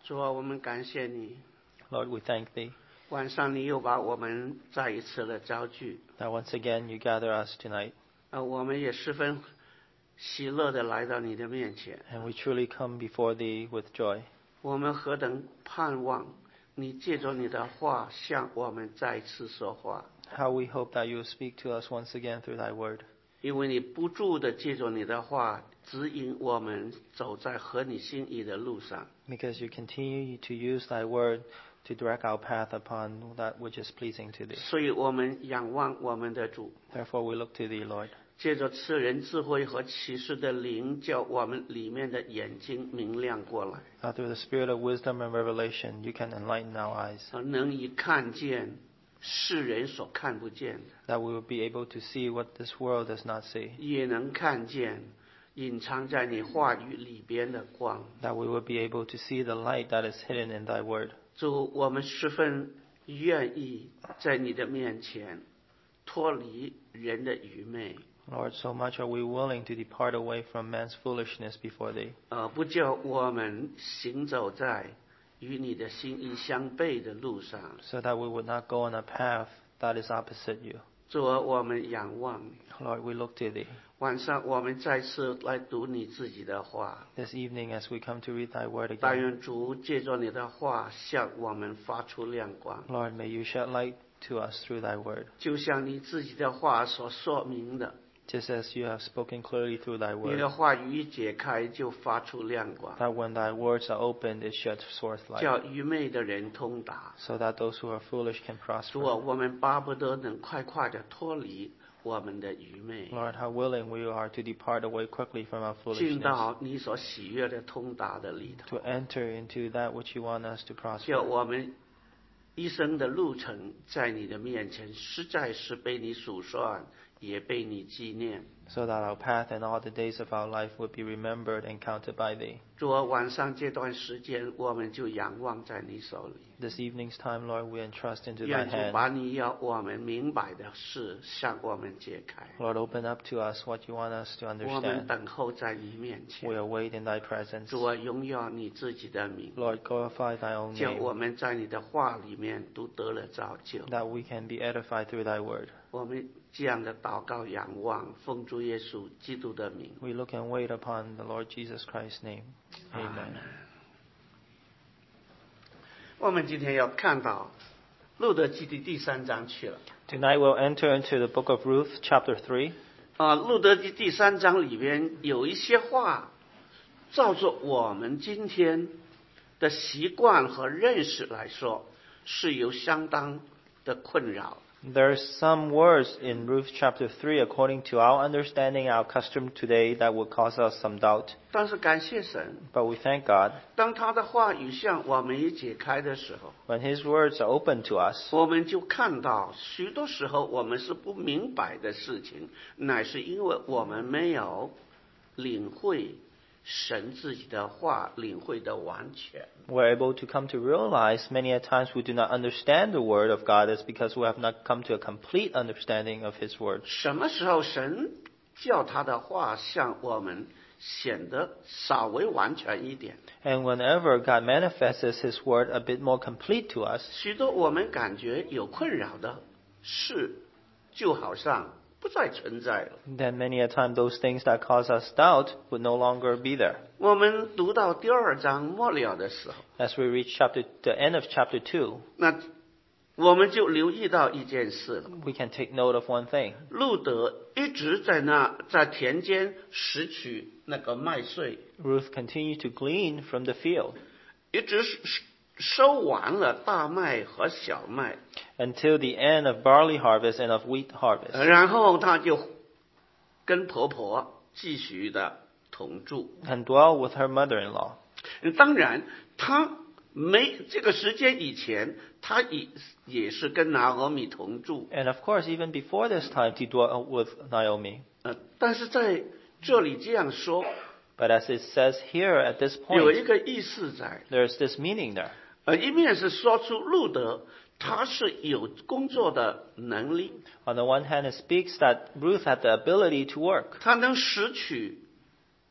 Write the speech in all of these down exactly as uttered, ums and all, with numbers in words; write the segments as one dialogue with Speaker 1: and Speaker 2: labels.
Speaker 1: 主啊，我们感谢你。
Speaker 2: Lord, we thank Thee
Speaker 1: 晚上你又把我们再一次的招聚，
Speaker 2: that once again You gather us tonight,
Speaker 1: 呃，我们也十分喜乐的来到你的面前。
Speaker 2: and we truly come before Thee with joy.
Speaker 1: 我们何等盼望你借着你的话向我们再次说话，
Speaker 2: How we hope that You will speak to us once again through Thy word,
Speaker 1: 因为你不住的借着你的话指引我们走在合你心意的路上。
Speaker 2: because You continue to use Thy word to direct our path upon that which is pleasing to Thee.
Speaker 1: 所以我们仰望我们的主，
Speaker 2: Therefore we look to Thee, Lord.
Speaker 1: 借着赐人智慧和启示的灵，叫我们里面的眼睛明亮过来，
Speaker 2: Now through the spirit of wisdom and revelation, You can enlighten our eyes,
Speaker 1: 而能以看见世人所看不见的，
Speaker 2: that we will be able to see what this world does not see,
Speaker 1: 也能看见隐藏在你话语里边的光。
Speaker 2: that we will be able to see the light that is hidden in Thy word.
Speaker 1: 主，我们十分愿意在你的面前脱离人的愚昧，
Speaker 2: Lord, so much are we willing to depart away from man's foolishness before Thee,
Speaker 1: 呃，不叫我们行走在与你的心意相悖的路上。
Speaker 2: so that we would not go on a path that is opposite You.
Speaker 1: 主啊，我们仰望你。
Speaker 2: Lord, we look to Thee.
Speaker 1: 晚上我们再次来读你自己的话，
Speaker 2: This evening as we come to read Thy word
Speaker 1: 但
Speaker 2: again,
Speaker 1: 愿主借着你的话向我们发出亮光，
Speaker 2: Lord, may You shed light to us through Thy word,
Speaker 1: 就像你自己的话所说明的，
Speaker 2: just as You have spoken clearly through Thy
Speaker 1: 你的
Speaker 2: word,
Speaker 1: 话语一解开就发出亮光，
Speaker 2: that when Thy words are opened, it sheds forth light,
Speaker 1: 叫愚昧的人通达。
Speaker 2: so that those who are foolish can
Speaker 1: 主啊，
Speaker 2: prosper.
Speaker 1: 我们巴不得能快快的脱离我们的愚昧，
Speaker 2: Lord, how willing we are to depart away quickly from our
Speaker 1: 进
Speaker 2: foolishness,
Speaker 1: 到你所喜悦的通达的里头，
Speaker 2: to enter into that which You want us to
Speaker 1: 叫
Speaker 2: prosper,
Speaker 1: 我们一生的路程在你的面前实在是被你数算，也被你纪念。
Speaker 2: so that our path and all the days of our life would be remembered and counted by Thee.
Speaker 1: 主啊，晚上这段时间我们就仰望在你手里，
Speaker 2: This evening's time, Lord, we entrust into Thy
Speaker 1: 愿主
Speaker 2: hand.
Speaker 1: 把你要我们明白的事向我们解开，
Speaker 2: Lord, open up to us what You want us to
Speaker 1: 我们
Speaker 2: understand.
Speaker 1: 等候在你面
Speaker 2: We
Speaker 1: 前。
Speaker 2: await in Thy presence.
Speaker 1: 主啊，荣耀你自己的名，
Speaker 2: Lord, glorify Thy own
Speaker 1: 叫我
Speaker 2: name,
Speaker 1: 们在你的话里面都得了造就。
Speaker 2: that we can be edified through Thy word.
Speaker 1: 我们这样的祷告仰望，奉主耶稣基督的名。
Speaker 2: We look and wait upon the Lord Jesus Christ's name. Amen.
Speaker 1: 我们今天要看到路德记的第三章去了。
Speaker 2: Tonight we'll enter into the book of Ruth, chapter three.
Speaker 1: 啊，路德记第三章里边有一些话，照着我们今天的习惯和认识来说，是有相当的困扰。
Speaker 2: There's some words in Ruth chapter three, according to our understanding, our custom today, that would cause us some doubt.
Speaker 1: 但是感谢神，
Speaker 2: But we thank God
Speaker 1: 当他的话语向我们一解开的时候，
Speaker 2: when His words are open to us.
Speaker 1: 我们就看到许多时候我们是不明白的事情，乃是因为我们没有领会神自己的话，领会的完全。
Speaker 2: We're able to come to realize many a times we do not understand the word of God is because we have not come to a complete understanding of His word.
Speaker 1: 什么时候神叫他的话向我们显得稍微完全一点，
Speaker 2: And whenever God manifests His word a bit more complete to us,
Speaker 1: 许多我们感觉有困扰的事，就好像不再存在了。
Speaker 2: then many a time those things that cause us doubt would no longer be there.
Speaker 1: 我们读到第二章末了的时候，
Speaker 2: As we reach chapter, the end of chapter two,
Speaker 1: 那我们就留意到一件事了。
Speaker 2: we can take note of one thing.
Speaker 1: 路德一直在那在田间拾取那个麦穗，
Speaker 2: Ruth continued to glean from the field
Speaker 1: 一直收完了大麦和小麦，
Speaker 2: until the end of barley harvest and of wheat harvest.
Speaker 1: 然后他就跟婆婆继续的同住。
Speaker 2: And dwell with her mother-in-law.
Speaker 1: 当然，他没这个时间以前，他也也是跟拿俄米同住。
Speaker 2: And of course, even before this time, he dwelt with Naomi.
Speaker 1: 呃，但是在这里这样说，
Speaker 2: But as it says here at this
Speaker 1: 有一
Speaker 2: point,
Speaker 1: 个意思在。
Speaker 2: there's this meaning there.
Speaker 1: 呃，一面是说出路德他是有工作的能力，
Speaker 2: On the one hand, it speaks that Ruth had the ability to work.
Speaker 1: 他能拾取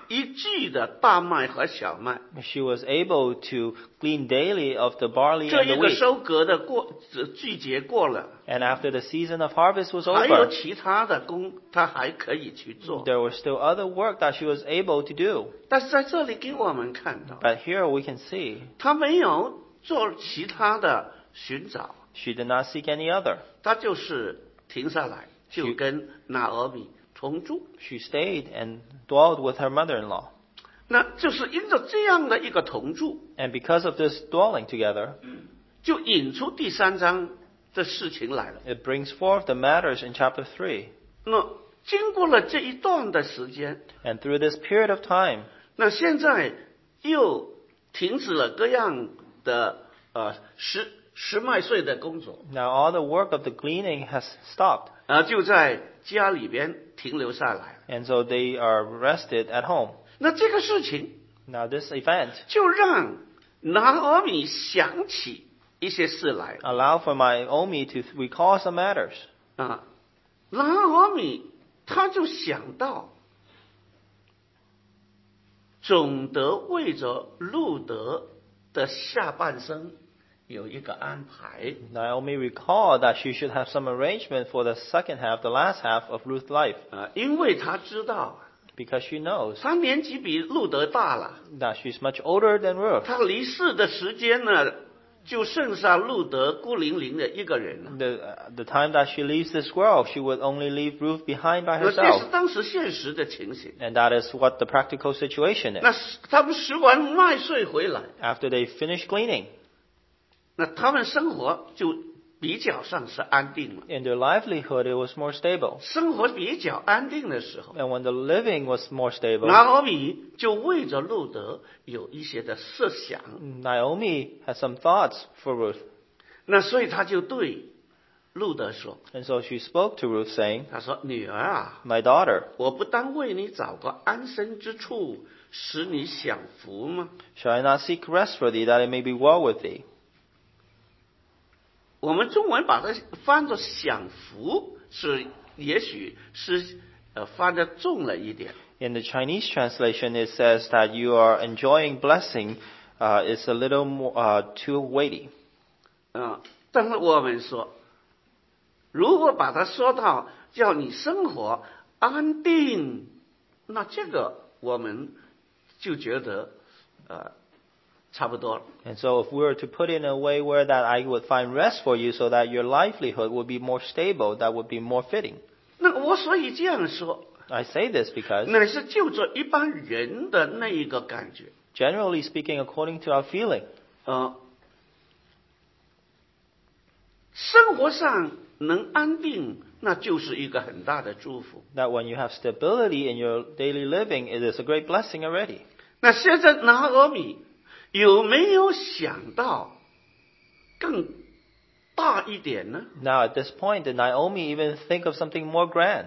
Speaker 1: 一季的大麦和小麦。
Speaker 2: She was able to glean daily of the barley
Speaker 1: 这
Speaker 2: and the
Speaker 1: 一个
Speaker 2: wheat.
Speaker 1: 收割的过季节过了，
Speaker 2: And after the season of harvest was
Speaker 1: 还有
Speaker 2: over,
Speaker 1: 其他的工，他还可以去做。
Speaker 2: there was still other work that she was able to do.
Speaker 1: 但是在这里给我们看到，
Speaker 2: But here we can see
Speaker 1: 他没有做其他的寻找，
Speaker 2: she did not seek any other.
Speaker 1: 他就是停下来，就跟拿俄米同住。
Speaker 2: She stayed and dwelled with her mother-in-law.
Speaker 1: 那就是因着这样的一个同住，
Speaker 2: And because of this dwelling together,
Speaker 1: 就引出第三章的事情来了。
Speaker 2: it brings forth the matters in chapter three.
Speaker 1: 那经过了这一段的时间，
Speaker 2: And through this period of time,
Speaker 1: 那现在又停止了各样的呃拾拾麦穗的工作，
Speaker 2: now all the work of the gleaning has stopped.
Speaker 1: 啊，就在家里边停留下来。
Speaker 2: And so they are rested at home.
Speaker 1: 那这个事情
Speaker 2: Now this event
Speaker 1: 就让拿俄米想起一些事来
Speaker 2: allowed for Naomi to recall some matters.
Speaker 1: 啊。拿俄米他就想到，总得为着路德的下半生有一个安排。
Speaker 2: Naomi recalled that she should have some arrangement for the second half, the last half of Ruth's life,
Speaker 1: 啊，因为他知道
Speaker 2: because she knows
Speaker 1: 他年纪比路德大了，
Speaker 2: that she's much older than Ruth.
Speaker 1: 他离世的时间呢，就剩下路德孤零零的一个人了。
Speaker 2: The, uh, the time that she leaves this world, she would only leave Ruth behind by
Speaker 1: 那这
Speaker 2: herself.
Speaker 1: 是当时现实的情形。
Speaker 2: And that is what the practical situation
Speaker 1: 那
Speaker 2: is.
Speaker 1: 他们拾完麦穗回来，
Speaker 2: After they finish gleaning,
Speaker 1: 那他们生活就比较上是安定了。
Speaker 2: in their livelihood, it was more stable.
Speaker 1: 生活比较安定的时候，
Speaker 2: And when the living was more stable,
Speaker 1: 拿俄米就为着路德有一些的设想，
Speaker 2: Naomi had some thoughts for Ruth.
Speaker 1: 那所以他就对路德说
Speaker 2: And so she spoke to Ruth, saying,
Speaker 1: 他说女儿啊，
Speaker 2: My daughter,
Speaker 1: 我不当为你找个安身之处，使你享福吗？
Speaker 2: shall I not seek rest for thee, that it may be well with thee?
Speaker 1: 我们中文把它翻作享福，是也许是呃翻的重了一点。
Speaker 2: In the Chinese translation, it says that you are enjoying blessing. Uh, it's a little more, uh, too weighty.
Speaker 1: 嗯，但是我们说，如果把它说到叫你生活安定，那这个我们就觉得呃差不多了。
Speaker 2: And so if we were to put it in a way where that I would find rest for you so that your livelihood would be more stable, that would be more fitting.
Speaker 1: 那我所以这样说，
Speaker 2: I say this because,
Speaker 1: 乃是就着一般人的那一个感觉，
Speaker 2: generally speaking, according to our feeling,
Speaker 1: 呃，生活上能安定，那就是一个很大的祝福。
Speaker 2: that when you have stability in your daily living, it is a great blessing already.
Speaker 1: 那现在拿俄米有没有想到更大一点呢？
Speaker 2: Now at this point, did Naomi even think of something more grand?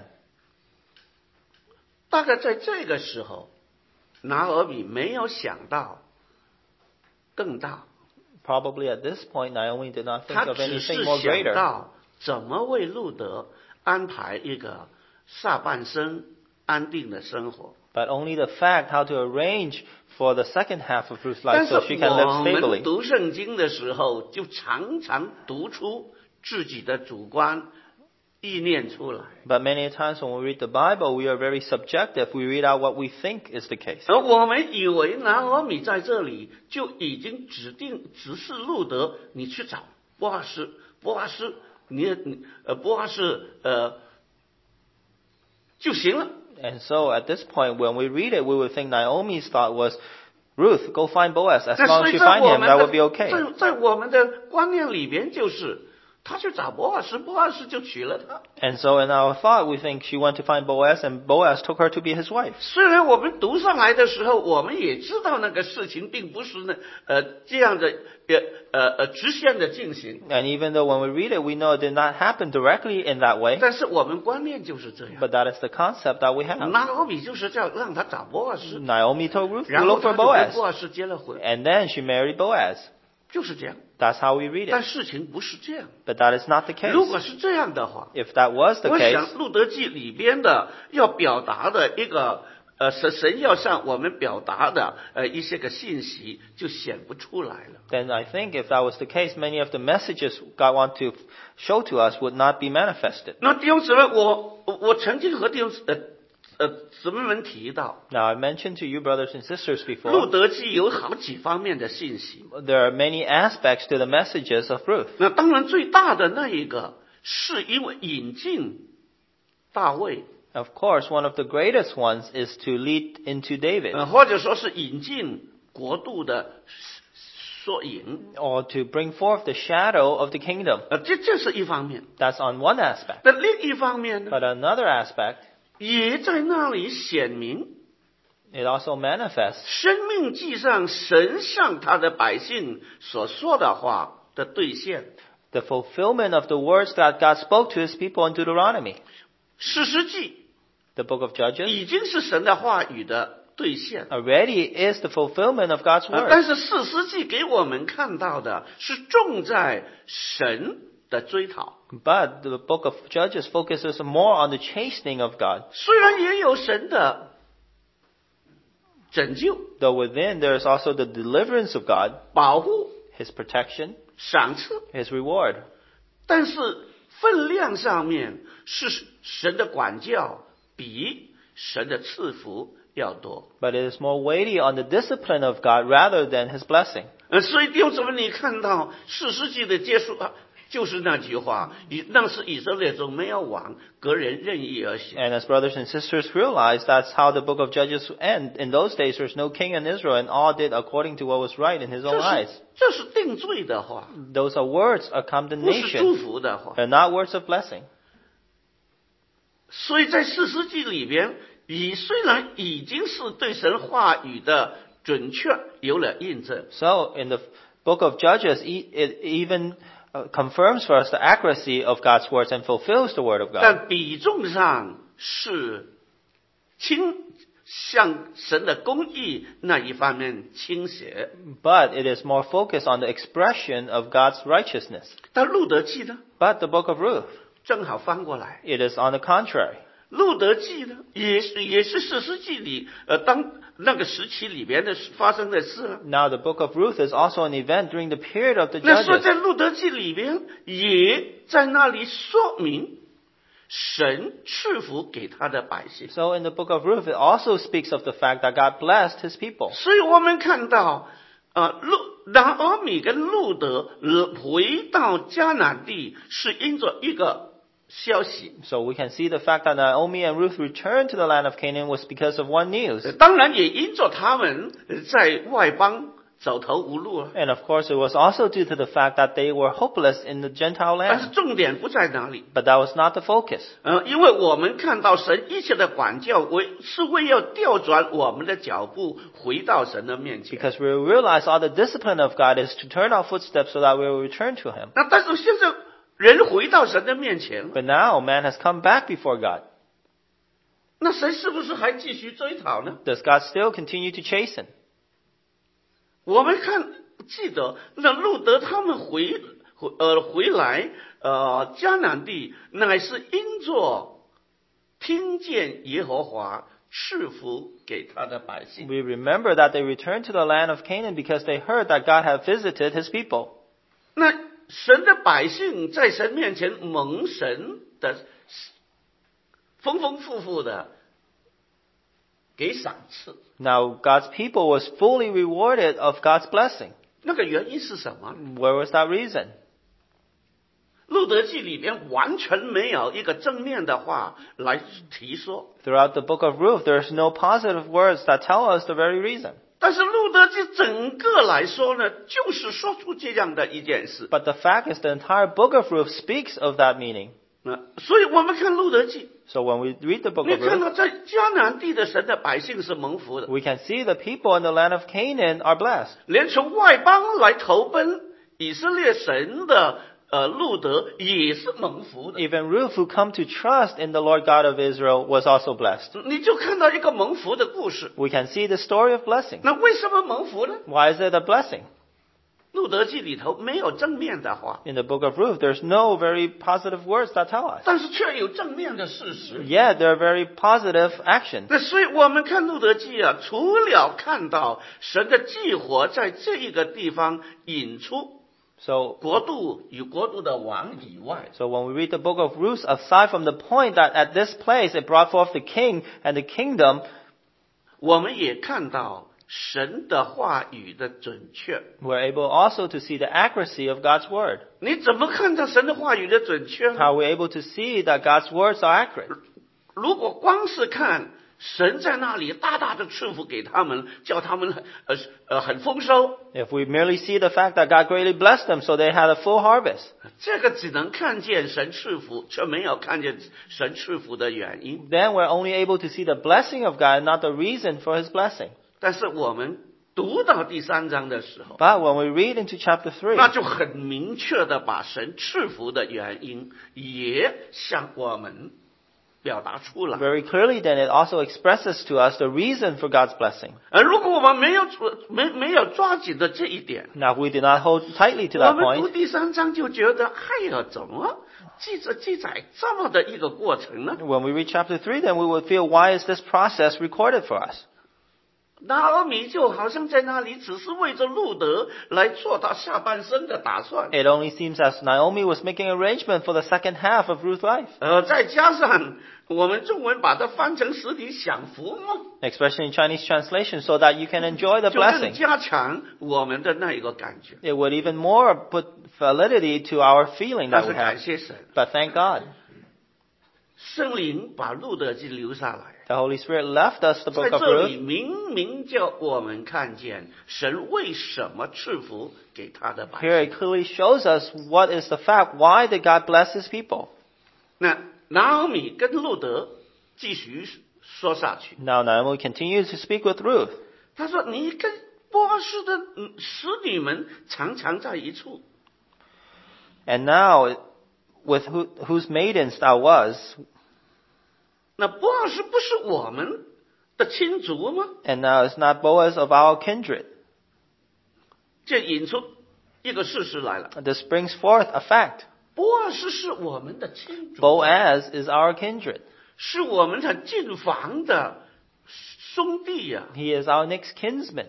Speaker 1: 大概在这个时候，拿俄米没有想到更大，
Speaker 2: Probably at this point, Naomi did not think
Speaker 1: 他
Speaker 2: of
Speaker 1: 只
Speaker 2: anything
Speaker 1: 是
Speaker 2: more
Speaker 1: 想
Speaker 2: greater.
Speaker 1: 到怎么为路德安排一个下半生安定的生活。
Speaker 2: But only the fact how to arrange for the second half of Ruth's
Speaker 1: 但
Speaker 2: life
Speaker 1: 是
Speaker 2: so she can live
Speaker 1: 我们
Speaker 2: stably.
Speaker 1: 读圣经的时候，就常常读出自己的主观意念出来。
Speaker 2: But many times when we read the Bible, we are very subjective. We read out what we think is the case.
Speaker 1: 而我们以为拿俄米在这里就已经指定指示路德，你去找波阿斯，波阿斯，你你呃波阿斯呃就行了。
Speaker 2: And so at this point, when we read it, we would think Naomi's thought was, Ruth, go find Boaz. As
Speaker 1: 那
Speaker 2: long
Speaker 1: 所
Speaker 2: as
Speaker 1: 以
Speaker 2: you
Speaker 1: 在
Speaker 2: find
Speaker 1: 我
Speaker 2: him,
Speaker 1: 们
Speaker 2: that
Speaker 1: 的
Speaker 2: would be okay.
Speaker 1: 在在我们的观念里边，就是他去找波阿斯，波阿斯就娶了他。
Speaker 2: And so in our thought, we think she went to find Boaz, and Boaz took her to be his wife.
Speaker 1: 虽然我们读上来的时候，我们也知道那个事情并不是那呃这样的呃呃呃直线的进行，
Speaker 2: And even though when we read it, we know it did not happen directly in that way,
Speaker 1: 但是我们观念就是这样。
Speaker 2: but that is the concept that we have.
Speaker 1: 拿俄米就是这样让他找波阿斯，
Speaker 2: Naomi told Ruth to
Speaker 1: 然后
Speaker 2: look
Speaker 1: 他
Speaker 2: for
Speaker 1: 就跟
Speaker 2: Boaz.
Speaker 1: 波阿斯结了婚，
Speaker 2: And then she married Boaz.
Speaker 1: 就是这样。
Speaker 2: That's how we read
Speaker 1: 但
Speaker 2: it.
Speaker 1: 事情不是这样。
Speaker 2: But that is not the case.
Speaker 1: 如果是这样的话，
Speaker 2: If that was the
Speaker 1: 我
Speaker 2: case,
Speaker 1: 想《路德记》里边的要表达的一个呃神神要向我们表达的呃一些个信息就显不出来了。
Speaker 2: Then I think if that was the case, many of the messages God wants to show to us would not be manifested.
Speaker 1: 那弟兄姊妹，我我我曾经和弟兄呃呃姊妹们提到，
Speaker 2: Now, I mentioned to you, brothers and sisters,
Speaker 1: 路
Speaker 2: before,
Speaker 1: 德记有好几方面的信息。
Speaker 2: there are many aspects to the messages of Ruth.
Speaker 1: 那当然最大的那一个是因为引进大卫，
Speaker 2: Of course, one of the greatest ones is to lead into David,
Speaker 1: 呃或者说是引进国度的缩影，
Speaker 2: or to bring forth the shadow of the kingdom.
Speaker 1: 呃这这是一方面。
Speaker 2: That's on one aspect.
Speaker 1: 那另一方面呢，
Speaker 2: But another aspect,
Speaker 1: 也在那里显明
Speaker 2: it also manifests
Speaker 1: 生命记上神向他的百姓所说的话的兑现。
Speaker 2: the fulfillment of the words that God spoke to his people in Deuteronomy.
Speaker 1: 士师记
Speaker 2: The book of Judges
Speaker 1: 已经是神的话语的兑现，
Speaker 2: already is the fulfillment of God's
Speaker 1: 呃
Speaker 2: word.
Speaker 1: 但是士师记给我们看到的是重在神的追讨，
Speaker 2: But the book of Judges focuses more on the chastening of God.
Speaker 1: 虽然也有神的拯救、
Speaker 2: Though within there is also the deliverance of God,
Speaker 1: 保护、
Speaker 2: his protection,
Speaker 1: 赏赐，
Speaker 2: his reward.
Speaker 1: 但是分量上面是神的管教比神的赐福要多。
Speaker 2: But it is more weighty on the discipline of God rather than his blessing.
Speaker 1: 呃，所以弟兄姊妹，你看到士师记的结束啊，就是那句话：以那是以色列中没有王，个人任意而行。
Speaker 2: And as brothers and sisters realize, that's how the book of Judges end. In those days, there's no king in Israel, and all did according to what was right in his
Speaker 1: 这
Speaker 2: own
Speaker 1: 是
Speaker 2: eyes.
Speaker 1: 这是定罪的话，
Speaker 2: Those are words of
Speaker 1: 不是祝
Speaker 2: condemnation.
Speaker 1: 福的话。
Speaker 2: They're not words of blessing.
Speaker 1: 所以在士师记里边，以虽然已经是对神话语的准确有了印证，
Speaker 2: So, in the book of Judges, e- it even uh, confirms for us the accuracy of God's words and fulfills the word of God.
Speaker 1: 但比重上是倾向神的公义那一方面倾斜。
Speaker 2: But it is more focused on the expression of God's righteousness.
Speaker 1: 但路德记呢，
Speaker 2: But the book of Ruth,
Speaker 1: 正好翻过来。
Speaker 2: it is on the contrary.
Speaker 1: 路德记呢，也是也是士师记里，呃，当那个时期里边的发生的事啊。
Speaker 2: Now, the book of Ruth is also an event during the period of the
Speaker 1: 那说
Speaker 2: Judges.
Speaker 1: 在路德记里边，也在那里说明神赐福给他的百姓。
Speaker 2: So, in the book of Ruth, it also speaks of the fact that God blessed his people.
Speaker 1: 所以我们看到，呃，路拿俄米跟路德呃回到迦南地，是因着一个消息。
Speaker 2: So, we can see the fact that Naomi and Ruth returned to the land of Canaan was because of one news.
Speaker 1: 呃当然也因着他们呃在外邦走投无路啊。
Speaker 2: And of course, it was also due to the fact that they were hopeless in the Gentile
Speaker 1: 但是
Speaker 2: land.
Speaker 1: 重点不在哪里。
Speaker 2: But that was not the focus.
Speaker 1: 呃，因为我们看到神一切的管教为是为要调转我们的脚步回到神的面前。
Speaker 2: Because we realize all the discipline of God is to turn our footsteps so that we will return to Him.
Speaker 1: 那但是现在人回到神的面前，
Speaker 2: But now man has come back before God.
Speaker 1: 那神是不是还继续追讨呢？
Speaker 2: Does God still continue to chasten?
Speaker 1: 我们看记得那路德他们回回呃回来呃迦南地，乃是因着听见耶和华赐福给他的百姓。
Speaker 2: We remember that they returned to the land of Canaan because they heard that God had visited His people.
Speaker 1: 那神的百姓在神面前蒙神的丰丰富富的给赏赐，
Speaker 2: Now God's people was fully rewarded of God's blessing.
Speaker 1: 那个原因是什么？
Speaker 2: Where was that reason?
Speaker 1: 路德记里面完全没有一个正面的话来提说，
Speaker 2: Throughout the book of Ruth, there's no positive words that tell us the very reason.
Speaker 1: 但是路德记整个来说呢，就是说出这样的一件事。
Speaker 2: But the fact is, the entire book of Ruth speaks of that meaning.
Speaker 1: 那所以我们看路德记，
Speaker 2: So when we read the book
Speaker 1: 你
Speaker 2: of
Speaker 1: 看
Speaker 2: Ruth,
Speaker 1: 到在迦南地的神的百姓是蒙福的，
Speaker 2: we can see the people in the land of Canaan are blessed.
Speaker 1: 连从外邦来投奔以色列神的呃路德也是蒙福的。
Speaker 2: Even Ruth, who come to trust in the Lord God of Israel, was also blessed.
Speaker 1: 你就看到一个蒙福的故事。
Speaker 2: We can see the story of blessing.
Speaker 1: 那为什么蒙福呢？
Speaker 2: Why is it a blessing?
Speaker 1: 路德记里头没有正面的话，
Speaker 2: In the book of Ruth, there's no very positive words that tell us.
Speaker 1: 但是却有正面的事实。
Speaker 2: Yet there are very positive actions.
Speaker 1: 那所以我们看路德记啊，除了看到神的计划在这一个地方引出
Speaker 2: So,
Speaker 1: 国度与国度的王以外，
Speaker 2: so when we read the book of Ruth, aside from the point that at this place it brought forth the king and the kingdom,
Speaker 1: 我们也看到神的话语的准确。
Speaker 2: we're able also to see the accuracy of God's word.
Speaker 1: 你怎么看到神的话语的准确呢？
Speaker 2: How are we able to see that God's words are accurate?
Speaker 1: 如果光是看神在那里大大的赐福给他们，叫他们很呃呃很丰收，
Speaker 2: If we merely see the fact that God greatly blessed them so they had a full harvest,
Speaker 1: 这个只能看见神赐福，却没有看见神赐福的原因。
Speaker 2: then we're only able to see the blessing of God, not the reason for His blessing.
Speaker 1: 但是我们读到第三章的时候，
Speaker 2: But when we read into chapter three,
Speaker 1: 那就很明确的把神赐福的原因也向我们表达出来。
Speaker 2: very clearly then it also expresses to us the reason for God's blessing.
Speaker 1: 而如果我们没有没没有抓紧的这一点，
Speaker 2: Now if we do not hold tightly to
Speaker 1: 我
Speaker 2: that
Speaker 1: 们读
Speaker 2: point,
Speaker 1: 第三章就觉得，哎呀，怎么记着记载这么的一个过程呢？
Speaker 2: when we read chapter three, then we will feel, why is this process recorded for us?
Speaker 1: 拿俄米就好像在那里只是为着路德来做他下半生的打算，
Speaker 2: It only seems as Naomi was making arrangement for the second half of Ruth's life.
Speaker 1: 呃，再加上我们中文把它翻成实体享福嘛，
Speaker 2: Especially in Chinese translation, so that you can enjoy the
Speaker 1: 就更
Speaker 2: blessing.
Speaker 1: 加强我们的那一个感觉。
Speaker 2: It would even more put validity to our feeling
Speaker 1: 但
Speaker 2: that
Speaker 1: 是
Speaker 2: we
Speaker 1: 感
Speaker 2: have.
Speaker 1: 谢神，
Speaker 2: But thank God,
Speaker 1: 圣灵把路德记留下来。
Speaker 2: the Holy Spirit left us the
Speaker 1: 在
Speaker 2: book of
Speaker 1: 这里
Speaker 2: Ruth.
Speaker 1: 明明叫我们看见神为什么赐福给他的百
Speaker 2: Here
Speaker 1: 姓。
Speaker 2: it clearly shows us what is the fact. Why did God bless His people?
Speaker 1: 那拿俄米跟路德继续说下去，
Speaker 2: Now Naomi continues to speak with Ruth.
Speaker 1: 他说：“你跟波阿斯的嗯使女们常常在一处。
Speaker 2: And now, with who, whose maidens thou was,
Speaker 1: 那波阿斯不是我们的亲族吗？
Speaker 2: and now is not Boaz of our kindred.
Speaker 1: 这引出一个事实来了，
Speaker 2: This brings forth a fact.
Speaker 1: 波阿斯是我们的亲族，
Speaker 2: Boaz is our kindred.
Speaker 1: 是我们很近房的兄弟呀、
Speaker 2: He is our next kinsman.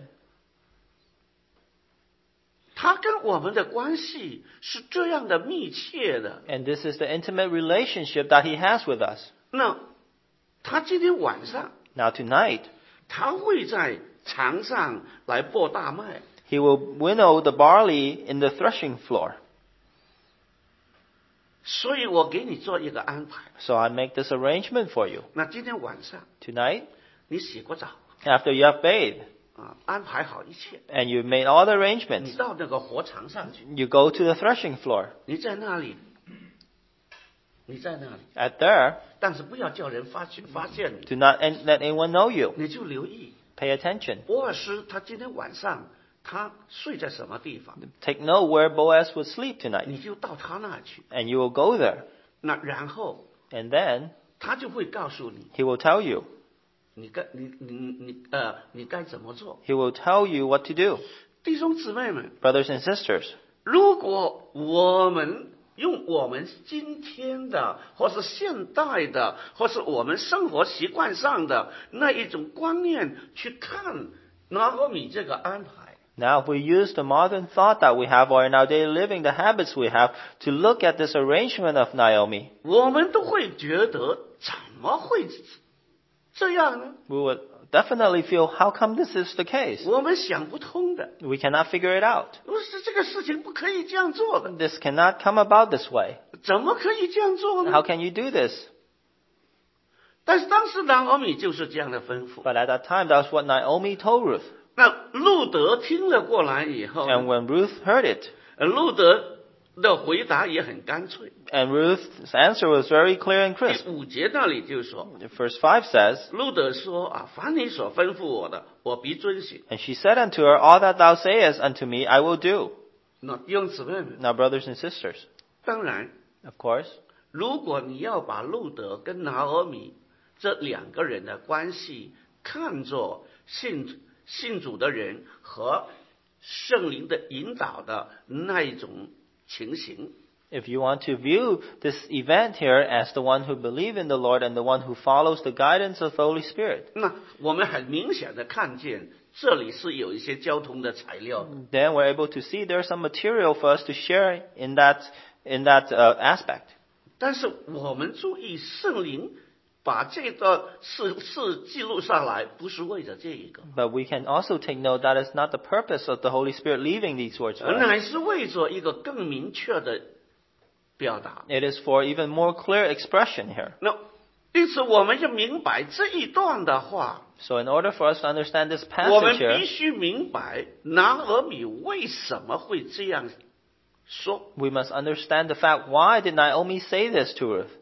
Speaker 1: 他跟我们的关系是这样的密切的。
Speaker 2: And this is the intimate relationship that he has with us.
Speaker 1: 那他今天晚上
Speaker 2: Now tonight,
Speaker 1: 他会在场上来播大麦，
Speaker 2: he will winnow the barley in the threshing floor.
Speaker 1: 所以我给你做一个安排。
Speaker 2: So I make this arrangement for you.
Speaker 1: 那今天晚上
Speaker 2: Tonight,
Speaker 1: 你洗过澡
Speaker 2: after you have bathed,
Speaker 1: 啊，安排好一切，
Speaker 2: and you've made all the
Speaker 1: 你
Speaker 2: arrangements,
Speaker 1: 到那个火场上去，
Speaker 2: you go to the threshing floor.
Speaker 1: 你在那里，你在那里，
Speaker 2: At there,
Speaker 1: 但是不要叫人发现发现你，
Speaker 2: do not an- let anyone know you.
Speaker 1: 你就留意
Speaker 2: Pay attention.
Speaker 1: 波尔斯他今天晚上他睡在什么地方，
Speaker 2: Take note where Boaz would sleep tonight.
Speaker 1: 你就到他那去。
Speaker 2: And you will go there.
Speaker 1: 那然后
Speaker 2: And then
Speaker 1: 他就会告诉你，
Speaker 2: he will tell you.
Speaker 1: 你该你你你呃你该怎么做。
Speaker 2: He will tell you what to do.
Speaker 1: 弟兄姊妹们，
Speaker 2: Brothers and sisters,
Speaker 1: 如果我们用我们今天的，或是现代的，或是我们生活习惯上的那一种观念去看拿俄米这个安排，
Speaker 2: now if we use the modern thought that we have, or in our daily living, the habits we have, to look at this arrangement of Naomi,
Speaker 1: 我们都会觉得怎么会这样呢？
Speaker 2: we would definitely feel, how come this is the case?
Speaker 1: 我们想不通的，
Speaker 2: We cannot figure it out.
Speaker 1: 不是这个事情不可以这样做的，
Speaker 2: This cannot come about this way.
Speaker 1: 怎么可以这样做
Speaker 2: How
Speaker 1: 呢？
Speaker 2: can you do this?
Speaker 1: 但是当时拿俄米就是这样的吩咐。
Speaker 2: But at that time, that's what Naomi told Ruth.
Speaker 1: 那路德听了过来以后，
Speaker 2: And when Ruth heard it,
Speaker 1: 呃路德的回答也很干脆。
Speaker 2: and Ruth's answer was very clear and crisp.
Speaker 1: 第五节那里就说，
Speaker 2: Verse five says,
Speaker 1: 路德说啊，凡你所吩咐我的，我必遵行。
Speaker 2: And she said unto her, All that thou sayest unto me, I will do.
Speaker 1: 那弟兄姊妹们，
Speaker 2: Now, brothers and sisters,
Speaker 1: 当然，
Speaker 2: of course,
Speaker 1: 如果你要把路德跟拿俄米这两个人的关系看作信信主的人和圣灵的引导的那一种情形。
Speaker 2: If you want to view this event here as the one who believe in the Lord and the one who follows the guidance of the Holy Spirit,
Speaker 1: 那我们很明显的看见这里是有一些交通的材料的。
Speaker 2: then we're able to see there's some material for us to share in that in that uh, aspect.
Speaker 1: 但是我们注意，圣灵把这段事事记录下来，不是为了这一个，
Speaker 2: But we can also take note that is not the purpose of the Holy Spirit leaving these words for
Speaker 1: 而
Speaker 2: us.
Speaker 1: 乃是为着一个更明确的表达。
Speaker 2: It is for even more clear expression here.
Speaker 1: 那因此我们要明白这一段的话，
Speaker 2: So in order for us to understand this
Speaker 1: 我们
Speaker 2: passage here,
Speaker 1: 必须明白拿俄米为什么会这样说。
Speaker 2: we must understand the fact, why did Naomi say this to Ruth?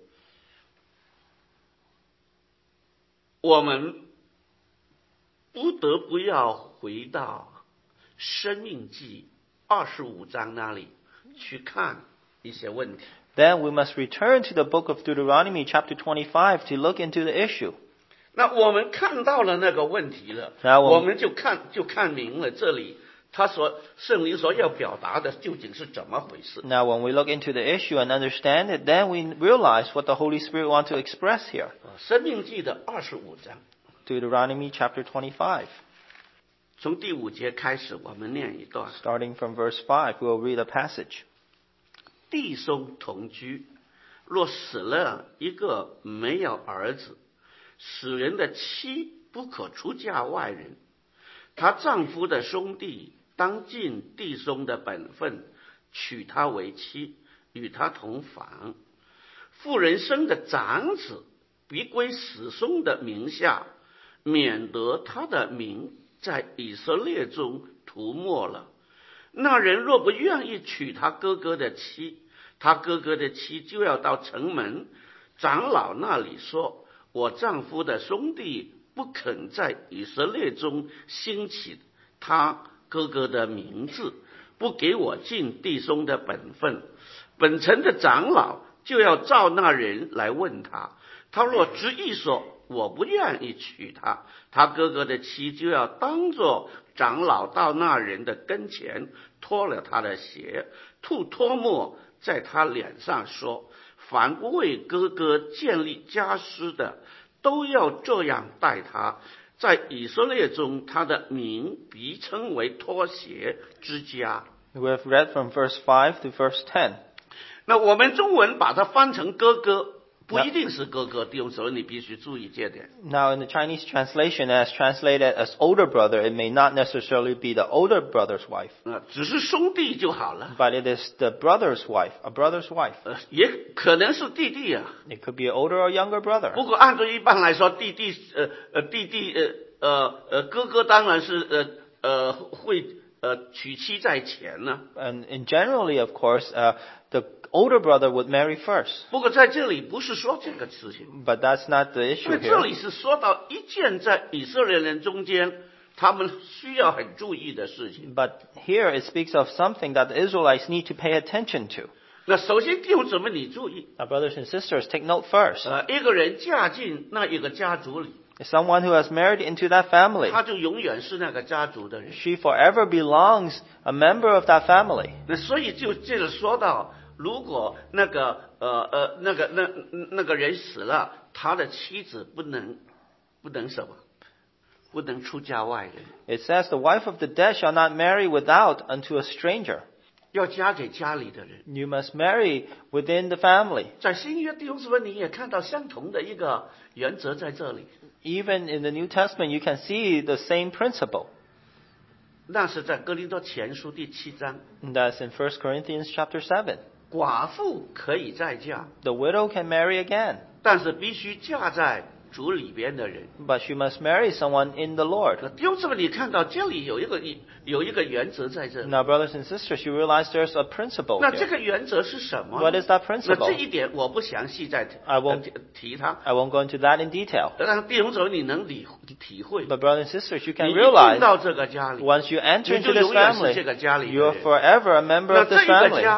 Speaker 1: 我们不得不要回到申命记二十五章那里去看一些问题。
Speaker 2: Then we must return to the book of Deuteronomy chapter twenty-five to look into the issue.
Speaker 1: 那我们看到了那个问题了，
Speaker 2: 那我们
Speaker 1: 我们就看就看明了这里他所圣灵所要表达的究竟是怎么回事。
Speaker 2: Now when we look into the issue and understand it, then we realize what the Holy Spirit wants to express here.
Speaker 1: 申命记的二十五章，
Speaker 2: Deuteronomy chapter twenty-five.
Speaker 1: 从第五节开始，我们念一段。
Speaker 2: Starting from verse five, we'll read a passage.
Speaker 1: 弟兄同居，若死了一个没有儿子，死人的妻不可出嫁外人，她丈夫的兄弟当尽弟兄的本分，娶她为妻，与她同房。妇人生的长子必归子孙的名下，免得他的名在以色列中涂抹了。那人若不愿意娶他哥哥的妻，他哥哥的妻就要到城门长老那里说，我丈夫的兄弟不肯在以色列中兴起他哥哥的名字，不给我尽弟兄的本分。本城的长老就要召那人来问他，他若执意说我不愿意娶她，他哥哥的妻就要当作长老到那人的跟前，脱了他的鞋，吐唾沫在他脸上，说，凡不为哥哥建立家室的，都要这样待他。在以色列中，他的名必称为脱鞋之家。
Speaker 2: We have read from verse five to verse ten.
Speaker 1: 那我们中文把它翻成哥哥，不一定是哥哥弟兄，所以你必须注意这点。
Speaker 2: Now in the Chinese translation, as translated as older brother, it may not necessarily be the older brother's wife,
Speaker 1: 呃，只是兄弟就好了，
Speaker 2: but it is the brother's wife, a brother's wife.
Speaker 1: 呃，也可能是弟弟啊。
Speaker 2: It could be an older or younger brother.
Speaker 1: 不过按照一般来说，弟弟呃呃弟弟呃呃呃哥哥当然是呃呃会呃娶妻在前呢。
Speaker 2: And, and generally, of course, uh, the older brother would marry first.
Speaker 1: 不过在这里不是说这个事情，
Speaker 2: But that's not the
Speaker 1: 因
Speaker 2: issue
Speaker 1: 为这
Speaker 2: here.
Speaker 1: 里是说到一件在以色列人中间他们需要很注意的事情。
Speaker 2: But here it speaks of something that the Israelites need to pay attention to.
Speaker 1: 那首先弟兄姊妹，你注意，
Speaker 2: Now, brothers and sisters, take note first.
Speaker 1: 呃，一个人嫁进那一个家族里，
Speaker 2: Someone who has married into that family,
Speaker 1: 他就永远是那个家族的人。
Speaker 2: she forever belongs a member of that family.
Speaker 1: 那所以就这个说到，如果那个呃呃那个那那个人死了，他的妻子不能不能什么，不能出嫁外人，
Speaker 2: It says, the wife of the dead shall not marry without unto a stranger.
Speaker 1: 要嫁给家里的人。
Speaker 2: You must marry within the family.
Speaker 1: 在新约弟兄姊妹，你也看到相同的一个原则在这里。
Speaker 2: Even in the New Testament, you can see the same principle.
Speaker 1: 那是在哥林多前书第七章，
Speaker 2: And that's in First Corinthians chapter seven.
Speaker 1: 寡妇可以再嫁，
Speaker 2: The widow can marry again,
Speaker 1: 但是必须嫁在主里边的人。
Speaker 2: but she must marry someone in the Lord.
Speaker 1: 弟兄姊妹，你看到这里有一个有一个原则在这里。
Speaker 2: Now, brothers and sisters, you realize there's a principle
Speaker 1: 那这
Speaker 2: here.
Speaker 1: 个原则是什么？
Speaker 2: What is that
Speaker 1: 那
Speaker 2: principle?
Speaker 1: 这一点我不详细再
Speaker 2: I won't-
Speaker 1: 提提它，
Speaker 2: I won't go into that in detail.
Speaker 1: 让弟兄姊妹你能理体会。
Speaker 2: But brothers and sisters, you
Speaker 1: 你
Speaker 2: can
Speaker 1: 一进
Speaker 2: realize
Speaker 1: 到这个家里，
Speaker 2: once you enter
Speaker 1: 你就
Speaker 2: into this
Speaker 1: 永远是
Speaker 2: family,
Speaker 1: 这个家里的
Speaker 2: you're
Speaker 1: 人。
Speaker 2: forever a member
Speaker 1: 那
Speaker 2: of
Speaker 1: 这
Speaker 2: this
Speaker 1: 一个
Speaker 2: family.
Speaker 1: 家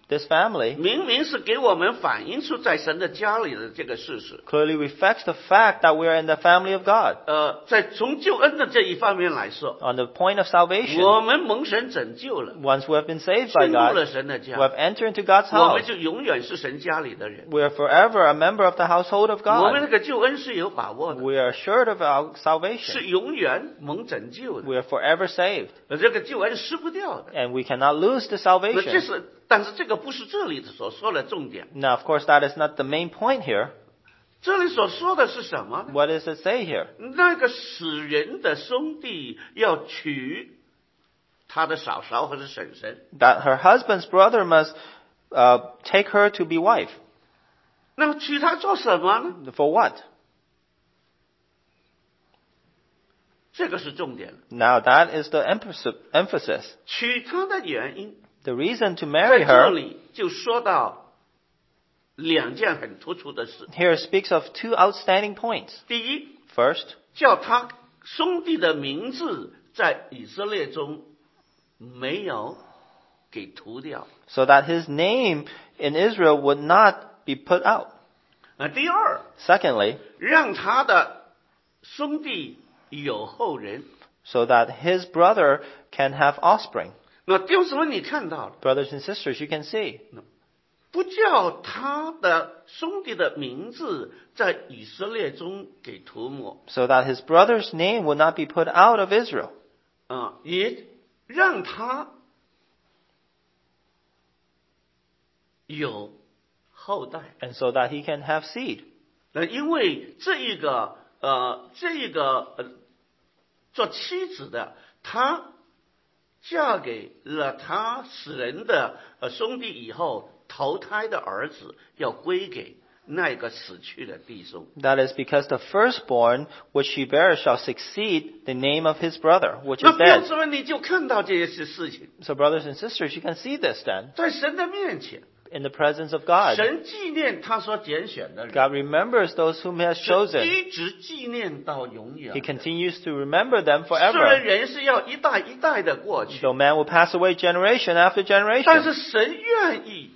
Speaker 2: This family
Speaker 1: 明明是给我们反映出在神的家里的这个事实。
Speaker 2: clearly reflects the fact that we are in the family of God.
Speaker 1: 呃，在从救恩的这一方面来说，
Speaker 2: On the point of salvation,
Speaker 1: 我们蒙神拯救了，
Speaker 2: once we have been saved by
Speaker 1: 进入了
Speaker 2: God,
Speaker 1: 神的
Speaker 2: we
Speaker 1: 家，
Speaker 2: have entered into God's
Speaker 1: 我们
Speaker 2: house.
Speaker 1: 就永远是神家里的人。
Speaker 2: We are forever a member of the household of
Speaker 1: 我们
Speaker 2: God.
Speaker 1: 那个救恩是有把握的，
Speaker 2: We are assured of our
Speaker 1: 是
Speaker 2: salvation.
Speaker 1: 永远蒙拯救的，
Speaker 2: We are forever saved.
Speaker 1: 呃这个救恩失不掉的。
Speaker 2: And we cannot lose the
Speaker 1: 那这
Speaker 2: salvation.
Speaker 1: 是，但是这个不是这里所说的重点。
Speaker 2: Now, of course, that is not the main point here.
Speaker 1: 这里所说的是什么呢？
Speaker 2: What does it say here?
Speaker 1: 那个死人的兄弟要娶他的嫂嫂或者婶婶，
Speaker 2: That her husband's brother must uh, take her to be wife.
Speaker 1: 那么娶她做什么呢？
Speaker 2: For what?
Speaker 1: 这个是重点。
Speaker 2: Now, that is the emphasis- emphasis.
Speaker 1: 娶她的原因，
Speaker 2: The reason to
Speaker 1: 在
Speaker 2: marry
Speaker 1: 这
Speaker 2: her
Speaker 1: 里就说到两件很突出的事。
Speaker 2: here speaks of two outstanding points.
Speaker 1: 第一，
Speaker 2: First,
Speaker 1: 叫他兄弟的名字在以色列中没有给涂掉。
Speaker 2: so that his name in Israel would not be put out.
Speaker 1: 那第二，
Speaker 2: Secondly,
Speaker 1: 让他的兄弟有后人。
Speaker 2: so that his brother can have offspring.
Speaker 1: 那弟兄姊妹，你看到了，
Speaker 2: Brothers and sisters, you can see.
Speaker 1: 不叫他的兄弟的名字在以色列中给涂抹，
Speaker 2: So that his brother's name would not be put out of Israel.
Speaker 1: 啊，也让他有后代。
Speaker 2: And so that he can have seed.
Speaker 1: 那因为这一个呃，这一个呃，做妻子的，她嫁给了他死人的呃兄弟以后，投胎的儿子要归给那个死去的弟兄。
Speaker 2: That is because the firstborn which she bears shall succeed the name of his brother, which
Speaker 1: 那
Speaker 2: is
Speaker 1: 弟兄
Speaker 2: dead.
Speaker 1: 姊妹，你就看到这些事情，
Speaker 2: So brothers and sisters, you can see this then
Speaker 1: 在神的面前，
Speaker 2: in the presence of God.
Speaker 1: 神纪念他所拣选的人，
Speaker 2: God remembers those whom he has
Speaker 1: 是
Speaker 2: chosen.
Speaker 1: 一直纪念到永远
Speaker 2: He。continues to remember them
Speaker 1: 虽然
Speaker 2: forever.
Speaker 1: 人是要一代一代的过去，
Speaker 2: Though man will pass away generation after
Speaker 1: 但
Speaker 2: generation.
Speaker 1: 是神愿意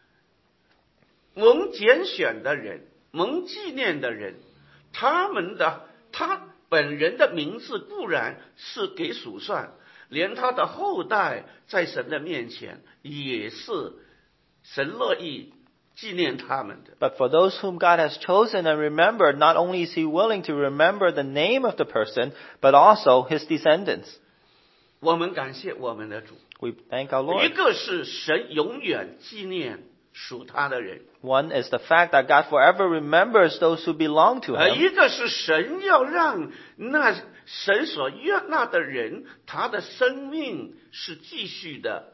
Speaker 1: 蒙拣选的人、蒙纪念的人，他们的他本人的名字固然是给数算，连他的后代在神的面前也是神乐意纪念他们的。
Speaker 2: But for those whom God has chosen and remembered, not only is he willing to remember the name of the person, but also his descendants.
Speaker 1: 我们感谢我们的主，
Speaker 2: We thank our
Speaker 1: 一
Speaker 2: Lord.
Speaker 1: 个是神永远纪念属他的人，
Speaker 2: One is the fact that God forever remembers those who belong to
Speaker 1: 而
Speaker 2: him.
Speaker 1: 一个是神要让那神所悦纳的人，他的生命是继续的